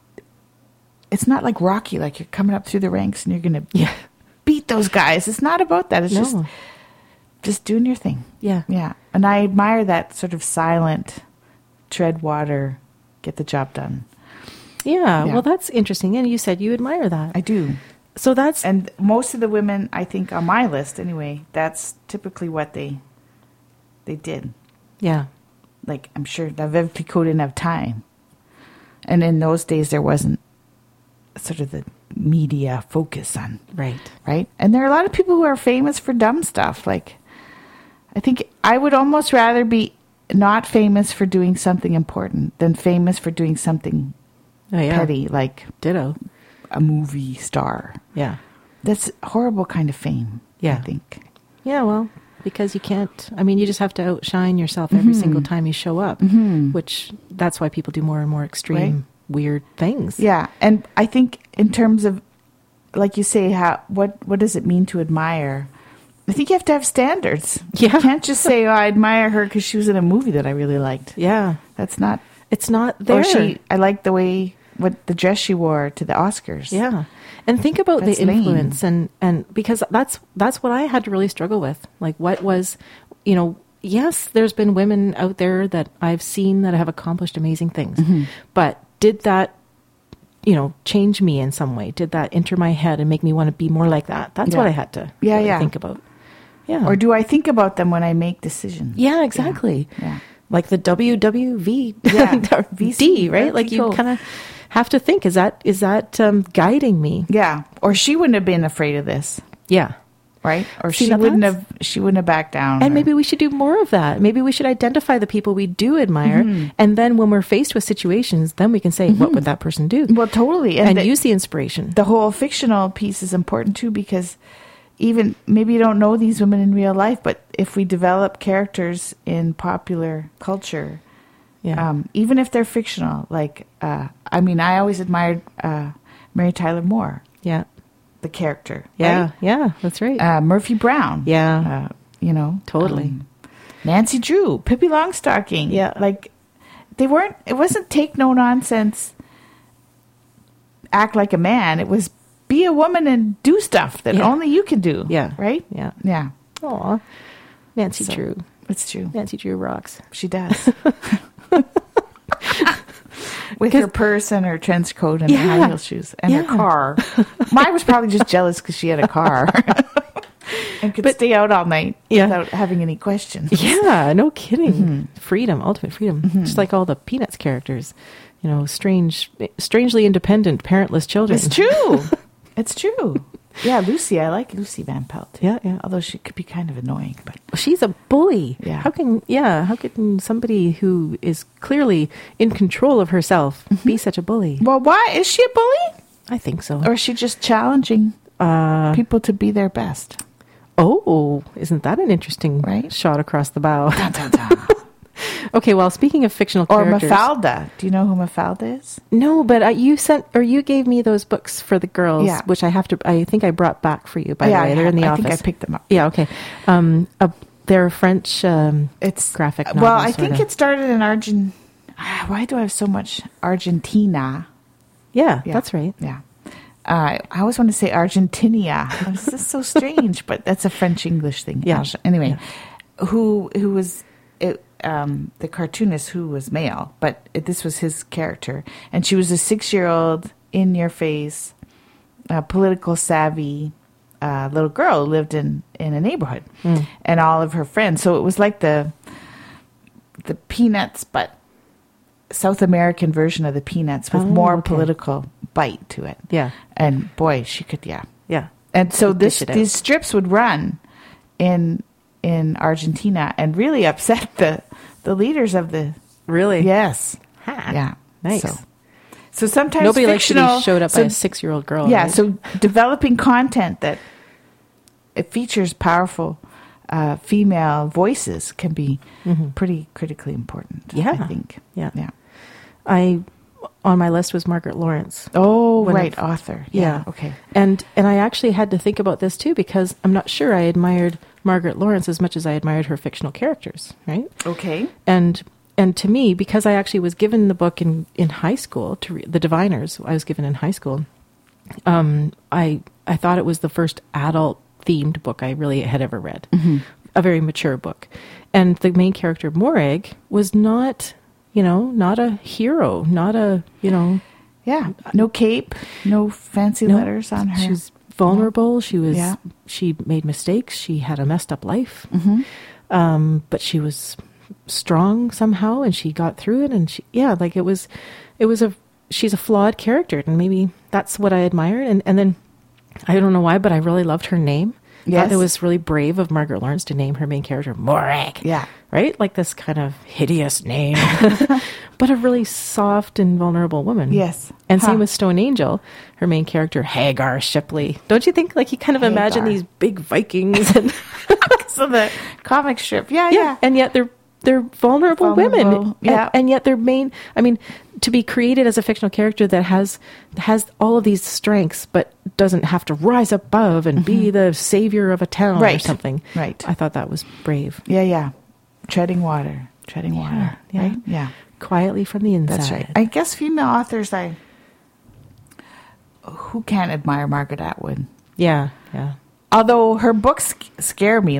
Speaker 2: it's not like Rocky, like you're coming up through the ranks and you're going to beat those guys. It's not about that. It's just doing your thing.
Speaker 1: Yeah.
Speaker 2: Yeah. And I admire that sort of silent, tread water, get the job done.
Speaker 1: Yeah. Well, that's interesting. And you said you admire that.
Speaker 2: I do.
Speaker 1: So that's...
Speaker 2: And most of the women, I think, on my list anyway, that's typically what they did.
Speaker 1: Yeah.
Speaker 2: Like, I'm sure Veuve Clicquot didn't have time. And in those days, there wasn't sort of the media focus on.
Speaker 1: Right.
Speaker 2: And there are a lot of people who are famous for dumb stuff. Like, I think I would almost rather be not famous for doing something important than famous for doing something petty, like
Speaker 1: ditto,
Speaker 2: a movie star.
Speaker 1: Yeah.
Speaker 2: That's a horrible kind of fame, I think.
Speaker 1: Yeah, well, because you can't, you just have to outshine yourself every single time you show up, which that's why people do more and more extreme, weird things.
Speaker 2: Yeah, and I think in terms of, like you say, what does it mean to admire? I think you have to have standards.
Speaker 1: Yeah.
Speaker 2: You can't just say, I admire her because she was in a movie that I really liked.
Speaker 1: Yeah.
Speaker 2: That's not...
Speaker 1: It's not there.
Speaker 2: Or I like the dress she wore to the Oscars.
Speaker 1: Yeah. And think about the influence and because that's what I had to really struggle with. Like, what was, yes, there's been women out there that I've seen that have accomplished amazing things, but did that, change me in some way? Did that enter my head and make me want to be more like that? That's what I had to think about. Yeah.
Speaker 2: Or do I think about them when I make decisions?
Speaker 1: Yeah, exactly.
Speaker 2: Yeah.
Speaker 1: Like the WWV,
Speaker 2: VC,
Speaker 1: right? Like you kind of have to think, is that guiding me?
Speaker 2: Yeah. Or she wouldn't have been afraid of this.
Speaker 1: Yeah.
Speaker 2: Right? Or she wouldn't have backed down.
Speaker 1: And maybe we should do more of that. Maybe we should identify the people we do admire. And then when we're faced with situations, then we can say, what would that person do?
Speaker 2: Well, totally.
Speaker 1: And use the inspiration.
Speaker 2: The whole fictional piece is important too, because even maybe you don't know these women in real life, but if we develop characters in popular culture, even if they're fictional, like, I always admired Mary Tyler Moore.
Speaker 1: Yeah.
Speaker 2: The character.
Speaker 1: Yeah.
Speaker 2: Right?
Speaker 1: Yeah, that's right.
Speaker 2: Murphy Brown.
Speaker 1: Yeah.
Speaker 2: Totally. Nancy Drew, Pippi Longstocking.
Speaker 1: Yeah.
Speaker 2: Like, it wasn't take no nonsense, act like a man. It was be a woman and do stuff that only you can do.
Speaker 1: Yeah.
Speaker 2: Right?
Speaker 1: Yeah.
Speaker 2: Yeah.
Speaker 1: Aw. Nancy Drew.
Speaker 2: It's true.
Speaker 1: Nancy Drew rocks.
Speaker 2: She does. With her purse and her trench coat and her high heel shoes and her car. Mine was probably just jealous because she had a car and could stay out all night without having any questions.
Speaker 1: Yeah, no kidding. Freedom, ultimate freedom. Just like all the Peanuts characters. Strangely independent, parentless children.
Speaker 2: It's true. It's true. Yeah, Lucy. I like Lucy Van Pelt.
Speaker 1: Yeah, yeah.
Speaker 2: Although she could be kind of annoying, but
Speaker 1: she's a bully.
Speaker 2: Yeah.
Speaker 1: How can somebody who is clearly in control of herself be such a bully?
Speaker 2: Well, why is she a bully?
Speaker 1: I think so.
Speaker 2: Or is she just challenging people to be their best?
Speaker 1: Oh, isn't that an interesting shot across the bow?
Speaker 2: Dun, dun, dun.
Speaker 1: Okay, well, speaking of fictional
Speaker 2: Or
Speaker 1: characters.
Speaker 2: Mafalda. Do you know who Mafalda is?
Speaker 1: No, but you gave me those books for the girls, which I think I brought back for you, by the way. They're in the office.
Speaker 2: I think I picked them up.
Speaker 1: Yeah, okay. They're French it's graphic novels.
Speaker 2: Well, I think it started in Argentina. Why do I have so much Argentina?
Speaker 1: Yeah, that's right.
Speaker 2: Yeah. I always want to say Argentina. This is so strange, but that's a French-English thing.
Speaker 1: Yeah.
Speaker 2: Anyway, who was the cartoonist who was male, but this was his character. And she was a 6-year-old, in-your-face, political savvy little girl who lived in a neighborhood. And all of her friends. So it was like the Peanuts, but South American version of the Peanuts with more political bite to it.
Speaker 1: Yeah.
Speaker 2: And boy, she could, yeah. And so these strips would run in Argentina and really upset the leaders of the...
Speaker 1: Really?
Speaker 2: Yes.
Speaker 1: Ha.
Speaker 2: Yeah.
Speaker 1: Nice.
Speaker 2: So sometimes
Speaker 1: nobody likes to be showed up by a 6-year-old girl.
Speaker 2: Yeah,
Speaker 1: right?
Speaker 2: so developing content that it features powerful female voices can be pretty critically important.
Speaker 1: Yeah.
Speaker 2: I think.
Speaker 1: Yeah. On my list was Margaret Lawrence.
Speaker 2: Oh, right, author. Yeah. Okay.
Speaker 1: And I actually had to think about this too, because I'm not sure I admired Margaret Lawrence as much as I admired her fictional characters, right?
Speaker 2: Okay.
Speaker 1: And to me, because I actually was given the book in high school, to read The Diviners, I was given in high school, I thought it was the first adult-themed book I really had ever read, a very mature book. And the main character, Morag, was not a hero, not a,
Speaker 2: Yeah, no cape, no fancy letters on her.
Speaker 1: She was vulnerable. She made mistakes. She had a messed up life. But she was strong somehow, and she got through it. And she's a flawed character, and maybe that's what I admired. And then I don't know why, but I really loved her name.
Speaker 2: Yes.
Speaker 1: It was really brave of Margaret Lawrence to name her main character Morag.
Speaker 2: Yeah.
Speaker 1: Right? Like this kind of hideous name, but a really soft and vulnerable woman.
Speaker 2: Yes.
Speaker 1: And same with Stone Angel, her main character, Hagar Shipley. Don't you think, like, you kind of imagine these big Vikings and
Speaker 2: so the comic strip. Yeah.
Speaker 1: And yet they're vulnerable women.
Speaker 2: Yeah.
Speaker 1: And yet to be created as a fictional character that has all of these strengths, but doesn't have to rise above and be the savior of a town or something.
Speaker 2: Right.
Speaker 1: I thought that was brave.
Speaker 2: Yeah. Treading water.
Speaker 1: Yeah.
Speaker 2: Right? Yeah.
Speaker 1: Quietly from the inside.
Speaker 2: That's right. I guess female authors, who can't admire Margaret Atwood?
Speaker 1: Yeah.
Speaker 2: Although her books scare me,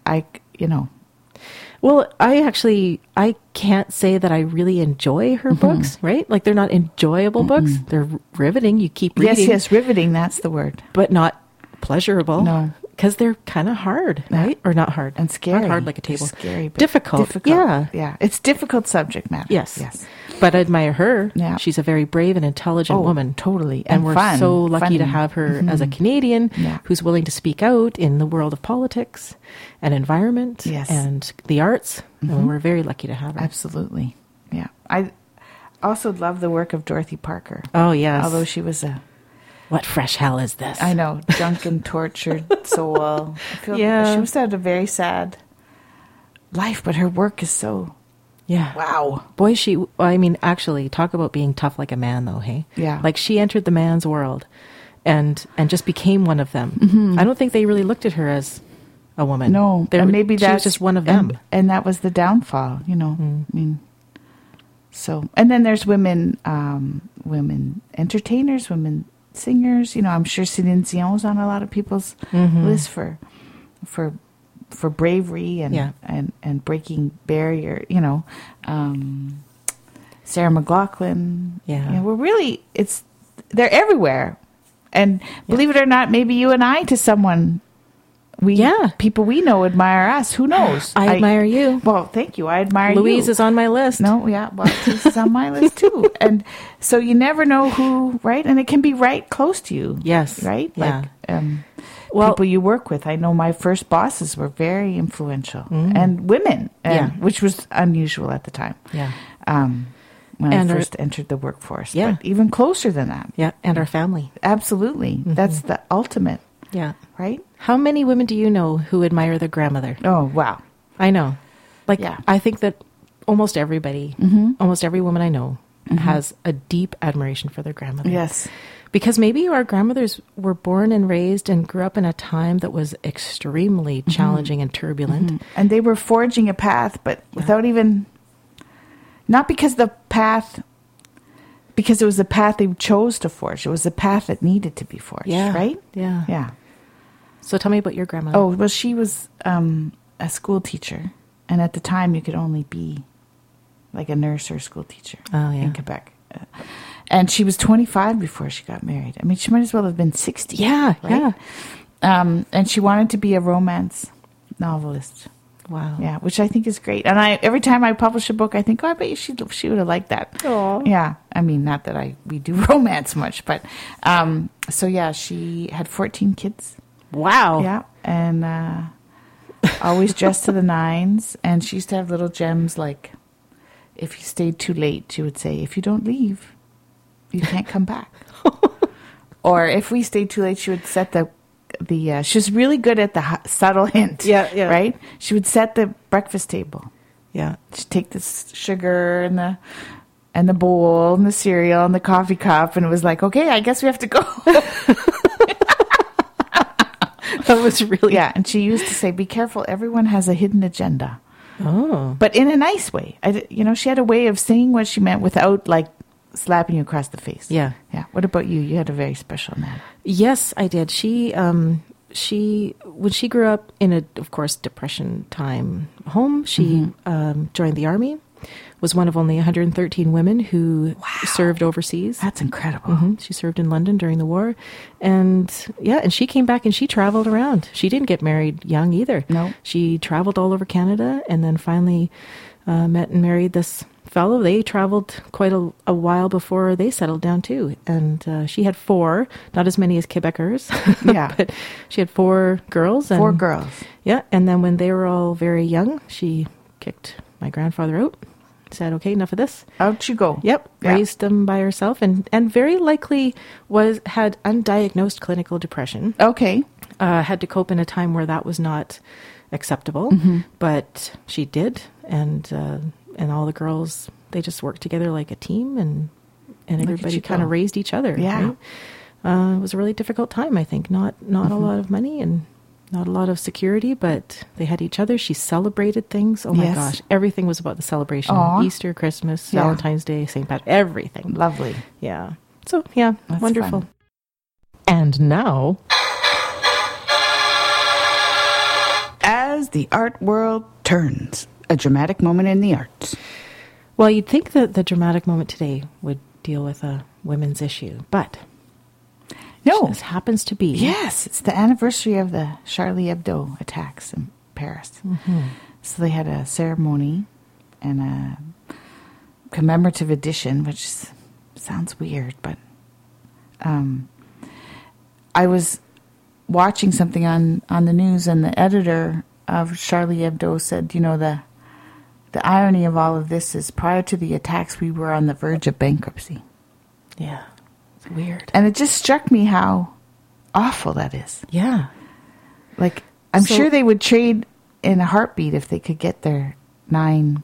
Speaker 1: Well, I can't say that I really enjoy her books, right? Like, they're not enjoyable books. They're riveting. You keep reading.
Speaker 2: Yes, riveting, that's the word.
Speaker 1: But not pleasurable.
Speaker 2: No.
Speaker 1: Because they're kind of hard, right? Or not hard.
Speaker 2: And scary.
Speaker 1: Not hard like a table.
Speaker 2: They're scary. But
Speaker 1: difficult. Yeah.
Speaker 2: Yeah. It's difficult subject matter.
Speaker 1: Yes. But I admire her.
Speaker 2: Yeah.
Speaker 1: She's a very brave and intelligent woman.
Speaker 2: Totally.
Speaker 1: And we're
Speaker 2: fun.
Speaker 1: so lucky to have her as a Canadian who's willing to speak out in the world of politics and environment and the arts. And we're very lucky to have her.
Speaker 2: Absolutely. Yeah. I also love the work of Dorothy Parker.
Speaker 1: Oh, yes.
Speaker 2: Although she was
Speaker 1: what fresh hell is this?
Speaker 2: I know. Drunken, tortured soul. I feel she must have had a very sad life, but her work is so...
Speaker 1: Yeah.
Speaker 2: Wow.
Speaker 1: Boy, actually, talk about being tough like a man, though, hey?
Speaker 2: Yeah.
Speaker 1: Like, she entered the man's world and just became one of them. I don't think they really looked at her as a woman.
Speaker 2: No. Maybe
Speaker 1: she was just one of them.
Speaker 2: And that was the downfall, I mean... So... And then there's women entertainers, women... singers, I'm sure Céline Dion was on a lot of people's list for bravery and breaking barrier. Sarah McLachlan.
Speaker 1: Yeah,
Speaker 2: we're really they're everywhere, and believe it or not, maybe you and I to someone. People we know admire us. Who knows?
Speaker 1: I admire you.
Speaker 2: Well, thank you. I admire you.
Speaker 1: Louise is on my list.
Speaker 2: No, yeah. Well, Louise is on my list too. And so you never know who, right? And it can be right close to you.
Speaker 1: Yes.
Speaker 2: Right?
Speaker 1: Yeah.
Speaker 2: Like people you work with. I know my first bosses were very influential. And women, which was unusual at the time.
Speaker 1: Yeah.
Speaker 2: When I first entered the workforce.
Speaker 1: Yeah.
Speaker 2: But even closer than that.
Speaker 1: Yeah. And our family.
Speaker 2: Absolutely. That's the ultimate.
Speaker 1: Yeah.
Speaker 2: Right?
Speaker 1: How many women do you know who admire their grandmother?
Speaker 2: Oh, wow.
Speaker 1: I know. Like, I think that almost everybody, almost every woman I know has a deep admiration for their grandmother.
Speaker 2: Yes.
Speaker 1: Because maybe our grandmothers were born and raised and grew up in a time that was extremely challenging and turbulent.
Speaker 2: And they were forging a path, but without even, not because because it was the path they chose to forge. It was the path that needed to be forged, right?
Speaker 1: Yeah.
Speaker 2: Yeah.
Speaker 1: So tell me about your grandmother.
Speaker 2: Oh, well, she was a school teacher. And at the time, you could only be like a nurse or a school teacher in Quebec. And she was 25 before she got married. I mean, she might as well have been 60.
Speaker 1: Yeah,
Speaker 2: right? And she wanted to be a romance novelist.
Speaker 1: Wow.
Speaker 2: Yeah, which I think is great. And every time I publish a book, I think, I bet you she would have liked that.
Speaker 1: Aww.
Speaker 2: Yeah. I mean, not that we do romance much, but so yeah, she had 14 kids.
Speaker 1: Wow.
Speaker 2: Yeah. And always dressed to the nines. And she used to have little gems like, if you stayed too late, she would say, if you don't leave, you can't come back. Or if we stayed too late, she would set the she was really good at the subtle hint.
Speaker 1: Yeah.
Speaker 2: Right? She would set the breakfast table.
Speaker 1: Yeah.
Speaker 2: She'd take the sugar and the bowl and the cereal and the coffee cup, and it was like, okay, I guess we have to go.
Speaker 1: That was really...
Speaker 2: Yeah, and she used to say, be careful, everyone has a hidden agenda.
Speaker 1: Oh.
Speaker 2: But in a nice way. She had a way of saying what she meant without, like, slapping you across the face.
Speaker 1: Yeah.
Speaker 2: Yeah. What about you? You had a very special man.
Speaker 1: Yes, I did. She when she grew up in a, of course, Depression time home, she joined the Army, was one of only 113 women who served overseas.
Speaker 2: That's incredible.
Speaker 1: She served in London during the war. And she came back and she traveled around. She didn't get married young either.
Speaker 2: No.
Speaker 1: She traveled all over Canada and then finally met and married this fellow. They traveled quite a while before they settled down too. And she had 4, not as many as Quebecers.
Speaker 2: Yeah.
Speaker 1: But she had 4 girls.
Speaker 2: 4 girls.
Speaker 1: Yeah. And then when they were all very young, she kicked my grandfather out. Said, okay, enough of this.
Speaker 2: Out you go.
Speaker 1: Yep.
Speaker 2: Yeah.
Speaker 1: Raised them by herself and very likely had undiagnosed clinical depression.
Speaker 2: Okay.
Speaker 1: Had to cope in a time where that was not acceptable, but she did. And all the girls, they just worked together like a team and everybody kind of raised each other.
Speaker 2: Yeah.
Speaker 1: Right? It was a really difficult time, I think. Not a lot of money and not a lot of security, but they had each other. She celebrated things. Oh my gosh. Everything was about the celebration.
Speaker 2: Aww.
Speaker 1: Easter, Christmas, Valentine's Day, St. Patrick's, everything.
Speaker 2: Lovely.
Speaker 1: Yeah. So, yeah,
Speaker 2: that's
Speaker 1: wonderful.
Speaker 2: Fun.
Speaker 1: And now,
Speaker 2: as the art world turns, a dramatic moment in the arts.
Speaker 1: Well, you'd think that the dramatic moment today would deal with a women's issue, but
Speaker 2: no,
Speaker 1: this happens to be.
Speaker 2: Yes, it's the anniversary of the Charlie Hebdo attacks in Paris. So they had a ceremony and a commemorative edition, which sounds weird, but I was watching something on the news, and the editor of Charlie Hebdo said, the irony of all of this is prior to the attacks, we were on the verge of bankruptcy.
Speaker 1: Yeah, it's weird.
Speaker 2: And it just struck me how awful that is.
Speaker 1: Yeah.
Speaker 2: Like, I'm sure they would trade in a heartbeat if they could get their 9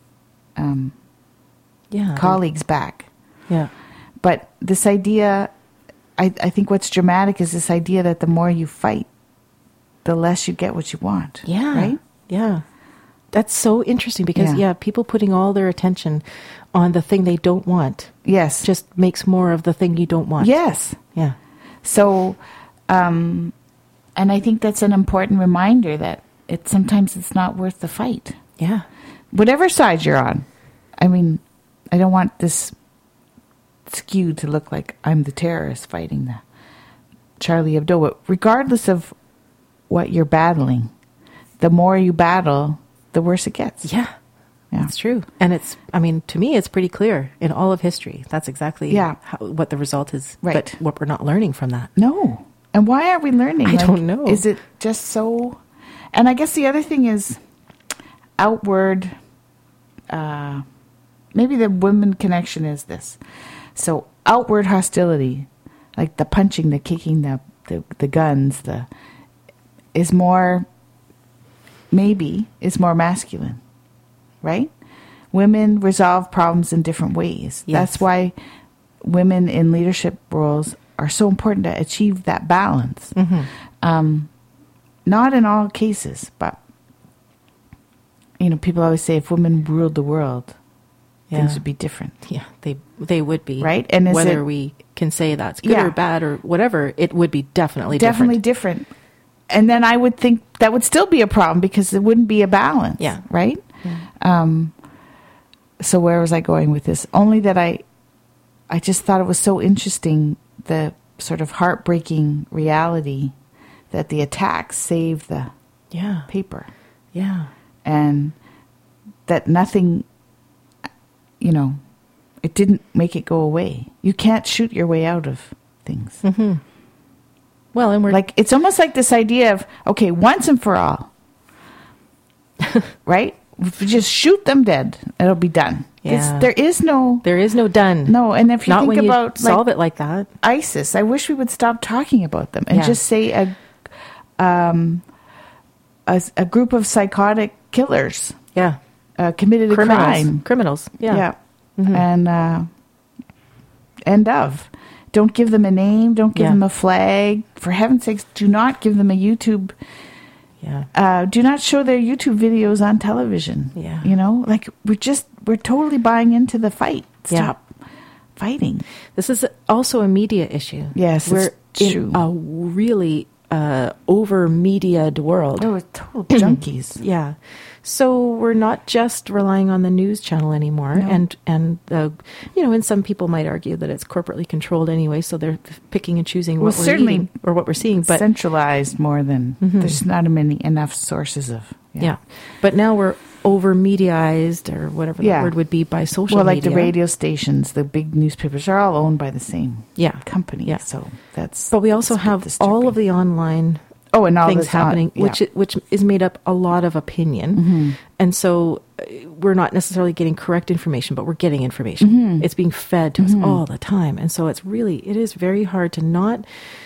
Speaker 2: colleagues back.
Speaker 1: Yeah.
Speaker 2: But this idea, I think what's dramatic is this idea that the more you fight, the less you get what you want.
Speaker 1: Yeah.
Speaker 2: Right?
Speaker 1: Yeah. That's so interesting because, people putting all their attention on the thing they don't want.
Speaker 2: Yes.
Speaker 1: Just makes more of the thing you don't want.
Speaker 2: Yes.
Speaker 1: Yeah.
Speaker 2: So, and I think that's an important reminder that sometimes it's not worth the fight.
Speaker 1: Yeah.
Speaker 2: Whatever side you're on. I mean, I don't want this skew to look like I'm the terrorist fighting the Charlie Hebdo. But regardless of what you're battling, the more you battle, the worse it gets.
Speaker 1: Yeah. That's true. And to me, it's pretty clear in all of history. That's exactly what the result is.
Speaker 2: Right.
Speaker 1: But what we're not learning from that.
Speaker 2: No. And why aren't we learning?
Speaker 1: I don't know.
Speaker 2: Is it just so... And I guess the other thing is outward... maybe the women connection is this. So outward hostility, like the punching, the kicking, the guns, is more masculine, right? women resolve problems in different ways.
Speaker 1: Yes.
Speaker 2: That's why women in leadership roles are so important to achieve that balance. Not in all cases, but people always say if women ruled the world, things would be different.
Speaker 1: Yeah, they would be.
Speaker 2: Right? And
Speaker 1: whether we can say that's good or bad or whatever, it would be definitely
Speaker 2: different. And then I would think that would still be a problem because it wouldn't be a balance.
Speaker 1: Yeah.
Speaker 2: Right? Yeah. So where was I going with this? Only that I just thought it was so interesting, the sort of heartbreaking reality that the attacks saved the paper.
Speaker 1: Yeah.
Speaker 2: And that nothing, it didn't make it go away. You can't shoot your way out of things.
Speaker 1: Mm-hmm. Well, and we're
Speaker 2: like, it's almost like this idea of, okay, once and for all, right? If you just shoot them dead, it'll be done.
Speaker 1: Yeah.
Speaker 2: There is no
Speaker 1: done.
Speaker 2: No, and if you
Speaker 1: Not
Speaker 2: think
Speaker 1: when
Speaker 2: about
Speaker 1: you solve it like that.
Speaker 2: ISIS, I wish we would stop talking about them and just say a group of psychotic killers.
Speaker 1: Yeah.
Speaker 2: Committed a crime.
Speaker 1: Criminals. Yeah.
Speaker 2: Yeah. Mm-hmm. And end of. Don't give them a name. Don't give them a flag. For heaven's sakes, do not give them a YouTube.
Speaker 1: Yeah.
Speaker 2: Do not show their YouTube videos on television.
Speaker 1: Yeah.
Speaker 2: Like we're totally buying into the fight. Stop fighting.
Speaker 1: This is also a media issue.
Speaker 2: Yes,
Speaker 1: we're
Speaker 2: it's true.
Speaker 1: In a really over-mediaed world.
Speaker 2: Oh, we're total junkies.
Speaker 1: Yeah. So we're not just relying on the news channel anymore. No. And some people might argue that it's corporately controlled anyway, so they're picking and choosing what we're reading or what we're seeing. But
Speaker 2: centralized more than, there's not enough sources of.
Speaker 1: Yeah. But now we're over-mediaized, or whatever the word would be, by social media.
Speaker 2: Well, like the radio stations, the big newspapers are all owned by the same company.
Speaker 1: Yeah.
Speaker 2: So that's.
Speaker 1: But we also have all of the online
Speaker 2: and all
Speaker 1: things happening, which is made up a lot of opinion. And so we're not necessarily getting correct information, but we're getting information. It's being fed to us all the time. And so it is very hard to not,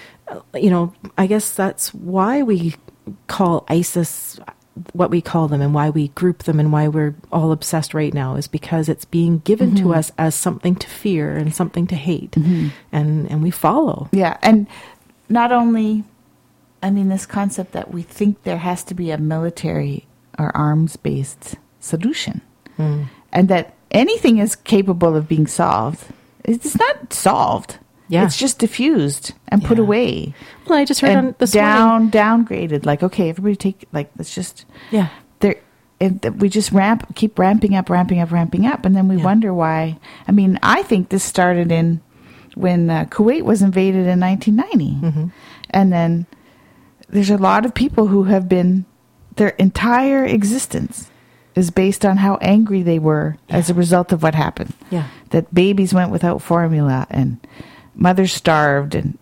Speaker 1: I guess that's why we call ISIS what we call them and why we group them and why we're all obsessed right now, is because it's being given to us as something to fear and something to hate. And we follow.
Speaker 2: Yeah. And not only, this concept that we think there has to be a military or arms-based solution and that anything is capable of being solved. It's not solved. Yeah. It's just diffused and put away.
Speaker 1: Well, I just heard on this morning.
Speaker 2: Downgraded. Like, okay, everybody let's just.
Speaker 1: Yeah.
Speaker 2: We just keep ramping up. And then we wonder why. I think this started when Kuwait was invaded in 1990. And then there's a lot of people who have been, their entire existence is based on how angry they were as a result of what happened.
Speaker 1: Yeah.
Speaker 2: That babies went without formula and mothers starved, and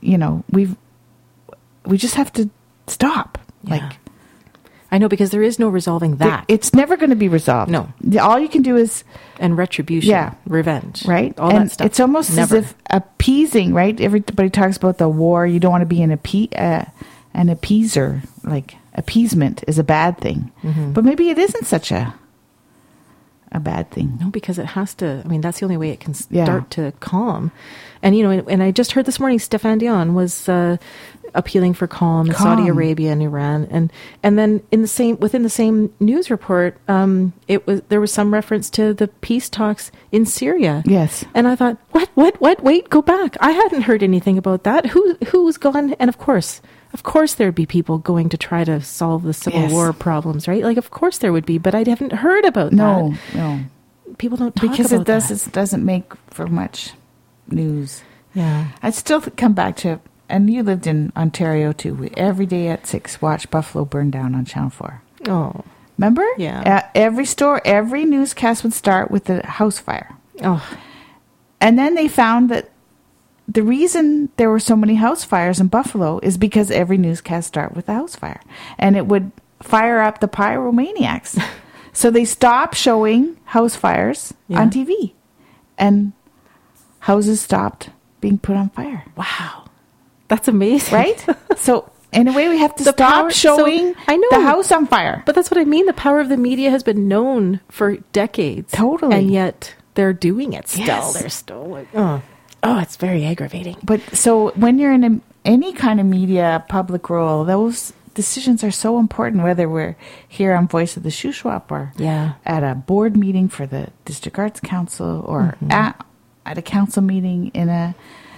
Speaker 2: we just have to stop.
Speaker 1: Yeah. I know, because there is no resolving that.
Speaker 2: It's never going to be resolved.
Speaker 1: No.
Speaker 2: All you can do is
Speaker 1: retribution, revenge,
Speaker 2: right?
Speaker 1: All that stuff.
Speaker 2: It's almost as if appeasing, right? Everybody talks about the war. You don't want to be an appeaser. Like, appeasement is a bad thing, but maybe it isn't such a bad thing.
Speaker 1: No, because it has to. That's the only way it can start to calm. And and I just heard this morning, Stéphane Dion was appealing for calm in Saudi Arabia and Iran, and then within the same news report, there was some reference to the peace talks in Syria.
Speaker 2: Yes,
Speaker 1: and I thought, what? Wait, go back. I hadn't heard anything about that. Who's gone? And of course, there'd be people going to try to solve the civil war problems, right? Like, of course there would be, but I haven't heard about that.
Speaker 2: No.
Speaker 1: People don't talk
Speaker 2: because
Speaker 1: about that.
Speaker 2: It doesn't make for much news.
Speaker 1: Yeah.
Speaker 2: I'd still come back to, and you lived in Ontario too. We, every day at 6, watch Buffalo burn down on Channel 4.
Speaker 1: Oh.
Speaker 2: Remember?
Speaker 1: Yeah.
Speaker 2: Every newscast would start with a house fire.
Speaker 1: Oh.
Speaker 2: And then they found that the reason there were so many house fires in Buffalo is because every newscast started with a house fire. And it would fire up the pyromaniacs. So they stopped showing house fires on TV. And houses stopped being put on fire.
Speaker 1: Wow. That's amazing.
Speaker 2: Right? So In a way, we have to stop showing the house on fire.
Speaker 1: But that's what I mean. The power of the media has been known for decades.
Speaker 2: Totally.
Speaker 1: And yet they're doing it still.
Speaker 2: Yes.
Speaker 1: They're still like, it's very aggravating.
Speaker 2: But so when you're in any kind of media public role, those decisions are so important, whether we're here on Voice of the Shuswap or at a board meeting for the District Arts Council or at a council meeting in a,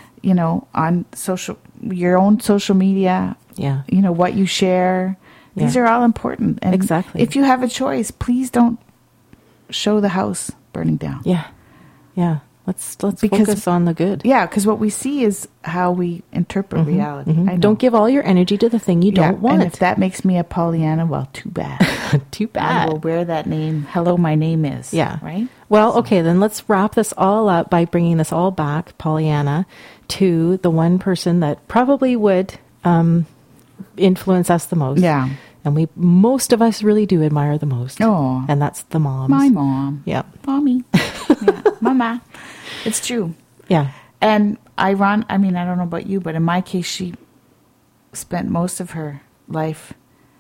Speaker 2: on your own social media.
Speaker 1: Yeah.
Speaker 2: What you share. These are all important. And
Speaker 1: exactly.
Speaker 2: if you have a choice, please don't show the house burning down.
Speaker 1: Yeah. Yeah. Let's focus on the good.
Speaker 2: Yeah, because what we see is how we interpret reality. I know.
Speaker 1: Don't give all your energy to the thing you don't want.
Speaker 2: And if that makes me a Pollyanna, well, too bad.
Speaker 1: Too bad.
Speaker 2: I will wear that name. Hello, my name is.
Speaker 1: Yeah.
Speaker 2: Right?
Speaker 1: Well, okay, then let's wrap this all up by bringing this all back, Pollyanna, to the one person that probably would influence us the most.
Speaker 2: Yeah.
Speaker 1: And most of us really do admire the most.
Speaker 2: Oh.
Speaker 1: And that's the moms.
Speaker 2: My mom.
Speaker 1: Yeah.
Speaker 2: Mommy. Mama. It's true.
Speaker 1: Yeah.
Speaker 2: And I don't know about you, but in my case, she spent most of her life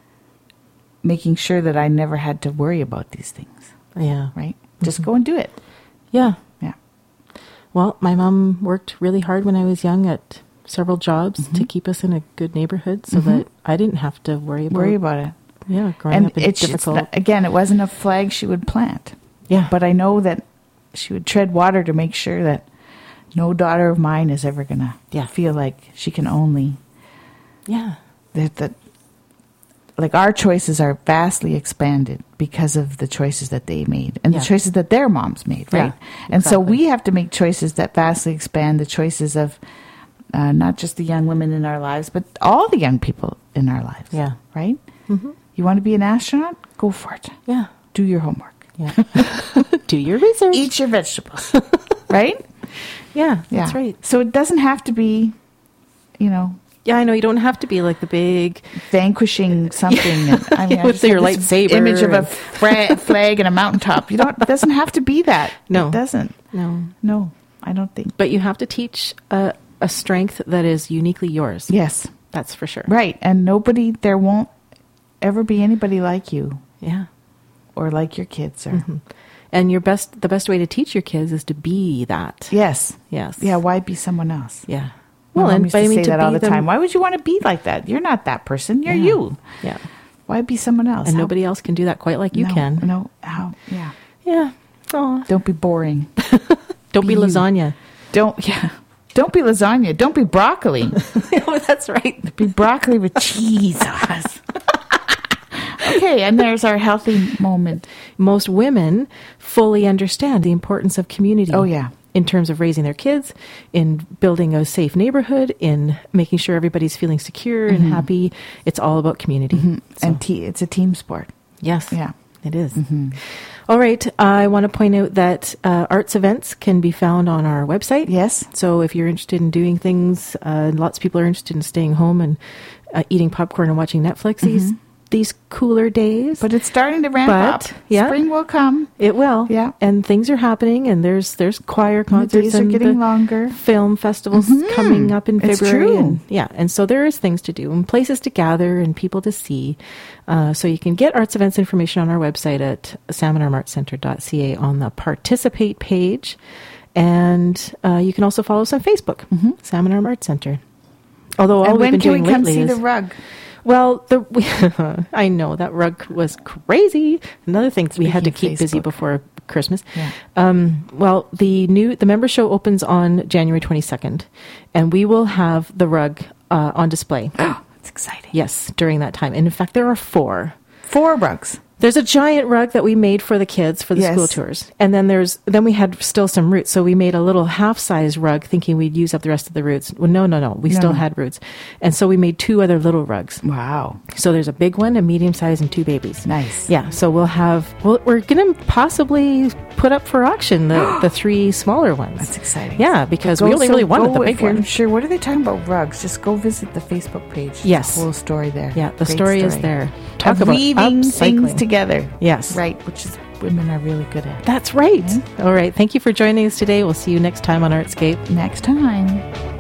Speaker 2: making sure that I never had to worry about these things.
Speaker 1: Yeah.
Speaker 2: Right? Just go and do it.
Speaker 1: Yeah.
Speaker 2: Yeah.
Speaker 1: Well, my mom worked really hard when I was young at several jobs to keep us in a good neighborhood so that I didn't have to worry about
Speaker 2: it.
Speaker 1: Yeah, growing up in difficult.
Speaker 2: Again, it wasn't a flag she would plant.
Speaker 1: Yeah.
Speaker 2: But I know that she would tread water to make sure that no daughter of mine is ever going to feel like she can only...
Speaker 1: Yeah.
Speaker 2: That like our choices are vastly expanded because of the choices that they made and the choices that their moms made, right?
Speaker 1: Yeah,
Speaker 2: and so we have to make choices that vastly expand the choices of not just the young women in our lives, but all the young people in our lives.
Speaker 1: Yeah.
Speaker 2: Right? Mm-hmm. You want to be an astronaut? Go for it.
Speaker 1: Yeah.
Speaker 2: Do your homework.
Speaker 1: Yeah. Do your research.
Speaker 2: Eat your vegetables. Right?
Speaker 1: Yeah, that's right.
Speaker 2: So it doesn't have to be,
Speaker 1: Yeah, I know. You don't have to be like the big...
Speaker 2: vanquishing something.
Speaker 1: With your lightsaber.
Speaker 2: Image of a flag and a mountaintop. It doesn't have to be that.
Speaker 1: No.
Speaker 2: It doesn't. No, I don't think.
Speaker 1: But you have to teach a strength that is uniquely yours.
Speaker 2: Yes.
Speaker 1: That's for sure.
Speaker 2: Right. And there won't ever be anybody like you.
Speaker 1: Yeah.
Speaker 2: Or like your kids. Or
Speaker 1: And the best way to teach your kids is to be that.
Speaker 2: Yes.
Speaker 1: Yes.
Speaker 2: Yeah, why be someone else?
Speaker 1: Yeah.
Speaker 2: Well, I used to say that all the time. Why would you want to be like that? You're not that person. You're you.
Speaker 1: Yeah.
Speaker 2: Why be someone else?
Speaker 1: And nobody else can do that quite like you can.
Speaker 2: No. How? Yeah.
Speaker 1: Yeah. Aww.
Speaker 2: Don't be boring.
Speaker 1: Don't be lasagna.
Speaker 2: Don't be lasagna. Don't be broccoli.
Speaker 1: Oh, that's right.
Speaker 2: Be broccoli with cheese sauce. Okay, and there's our healthy moment.
Speaker 1: Most women fully understand the importance of community.
Speaker 2: Oh, yeah.
Speaker 1: In terms of raising their kids, in building a safe neighborhood, in making sure everybody's feeling secure and happy. It's all about community. So.
Speaker 2: And it's a team sport.
Speaker 1: Yes.
Speaker 2: Yeah.
Speaker 1: It is. All right. I want to point out that arts events can be found on our website.
Speaker 2: Yes.
Speaker 1: So if you're interested in doing things, lots of people are interested in staying home and eating popcorn and watching Netflix these cooler days.
Speaker 2: But it's starting to ramp up.
Speaker 1: Yeah.
Speaker 2: Spring will come.
Speaker 1: It will.
Speaker 2: Yeah.
Speaker 1: And things are happening, and there's choir concerts.
Speaker 2: The days are getting longer.
Speaker 1: Film festivals coming up in February.
Speaker 2: It's true.
Speaker 1: And so there is things to do and places to gather and people to see. So you can get arts events information on our website at salmonarmartscenter.ca on the participate page. And you can also follow us on Facebook, Salmon Arm Arts Center. Although all we've been doing lately is...
Speaker 2: when can we come see the rug?
Speaker 1: Well, I know that rug was crazy. Another thing we had to keep busy before Christmas.
Speaker 2: Yeah.
Speaker 1: Well, the member show opens on January 22nd, and we will have the rug on display.
Speaker 2: Oh, that's exciting.
Speaker 1: Yes, during that time. And in fact, there are 4
Speaker 2: rugs.
Speaker 1: There's a giant rug that we made for the kids for the school tours. And then we had still some roots. So we made a little half-size rug thinking we'd use up the rest of the roots. Well, no. We still had roots. And so we made 2 other little rugs.
Speaker 2: Wow.
Speaker 1: So there's a big one, a medium size, and 2 babies.
Speaker 2: Nice.
Speaker 1: Yeah. So we're going to possibly put up for auction the 3 smaller ones.
Speaker 2: That's exciting.
Speaker 1: Yeah, because we only really wanted the big one.
Speaker 2: If you're sure, what are they talking about rugs? Just go visit the Facebook page.
Speaker 1: Yes.
Speaker 2: The whole story there.
Speaker 1: Yeah, the story is there. Talk
Speaker 2: about weaving things together.
Speaker 1: Yes.
Speaker 2: Right, which is women are really good at.
Speaker 1: That's right. All right. Thank you for joining us today. We'll see you next time on Artscape.
Speaker 2: Next time.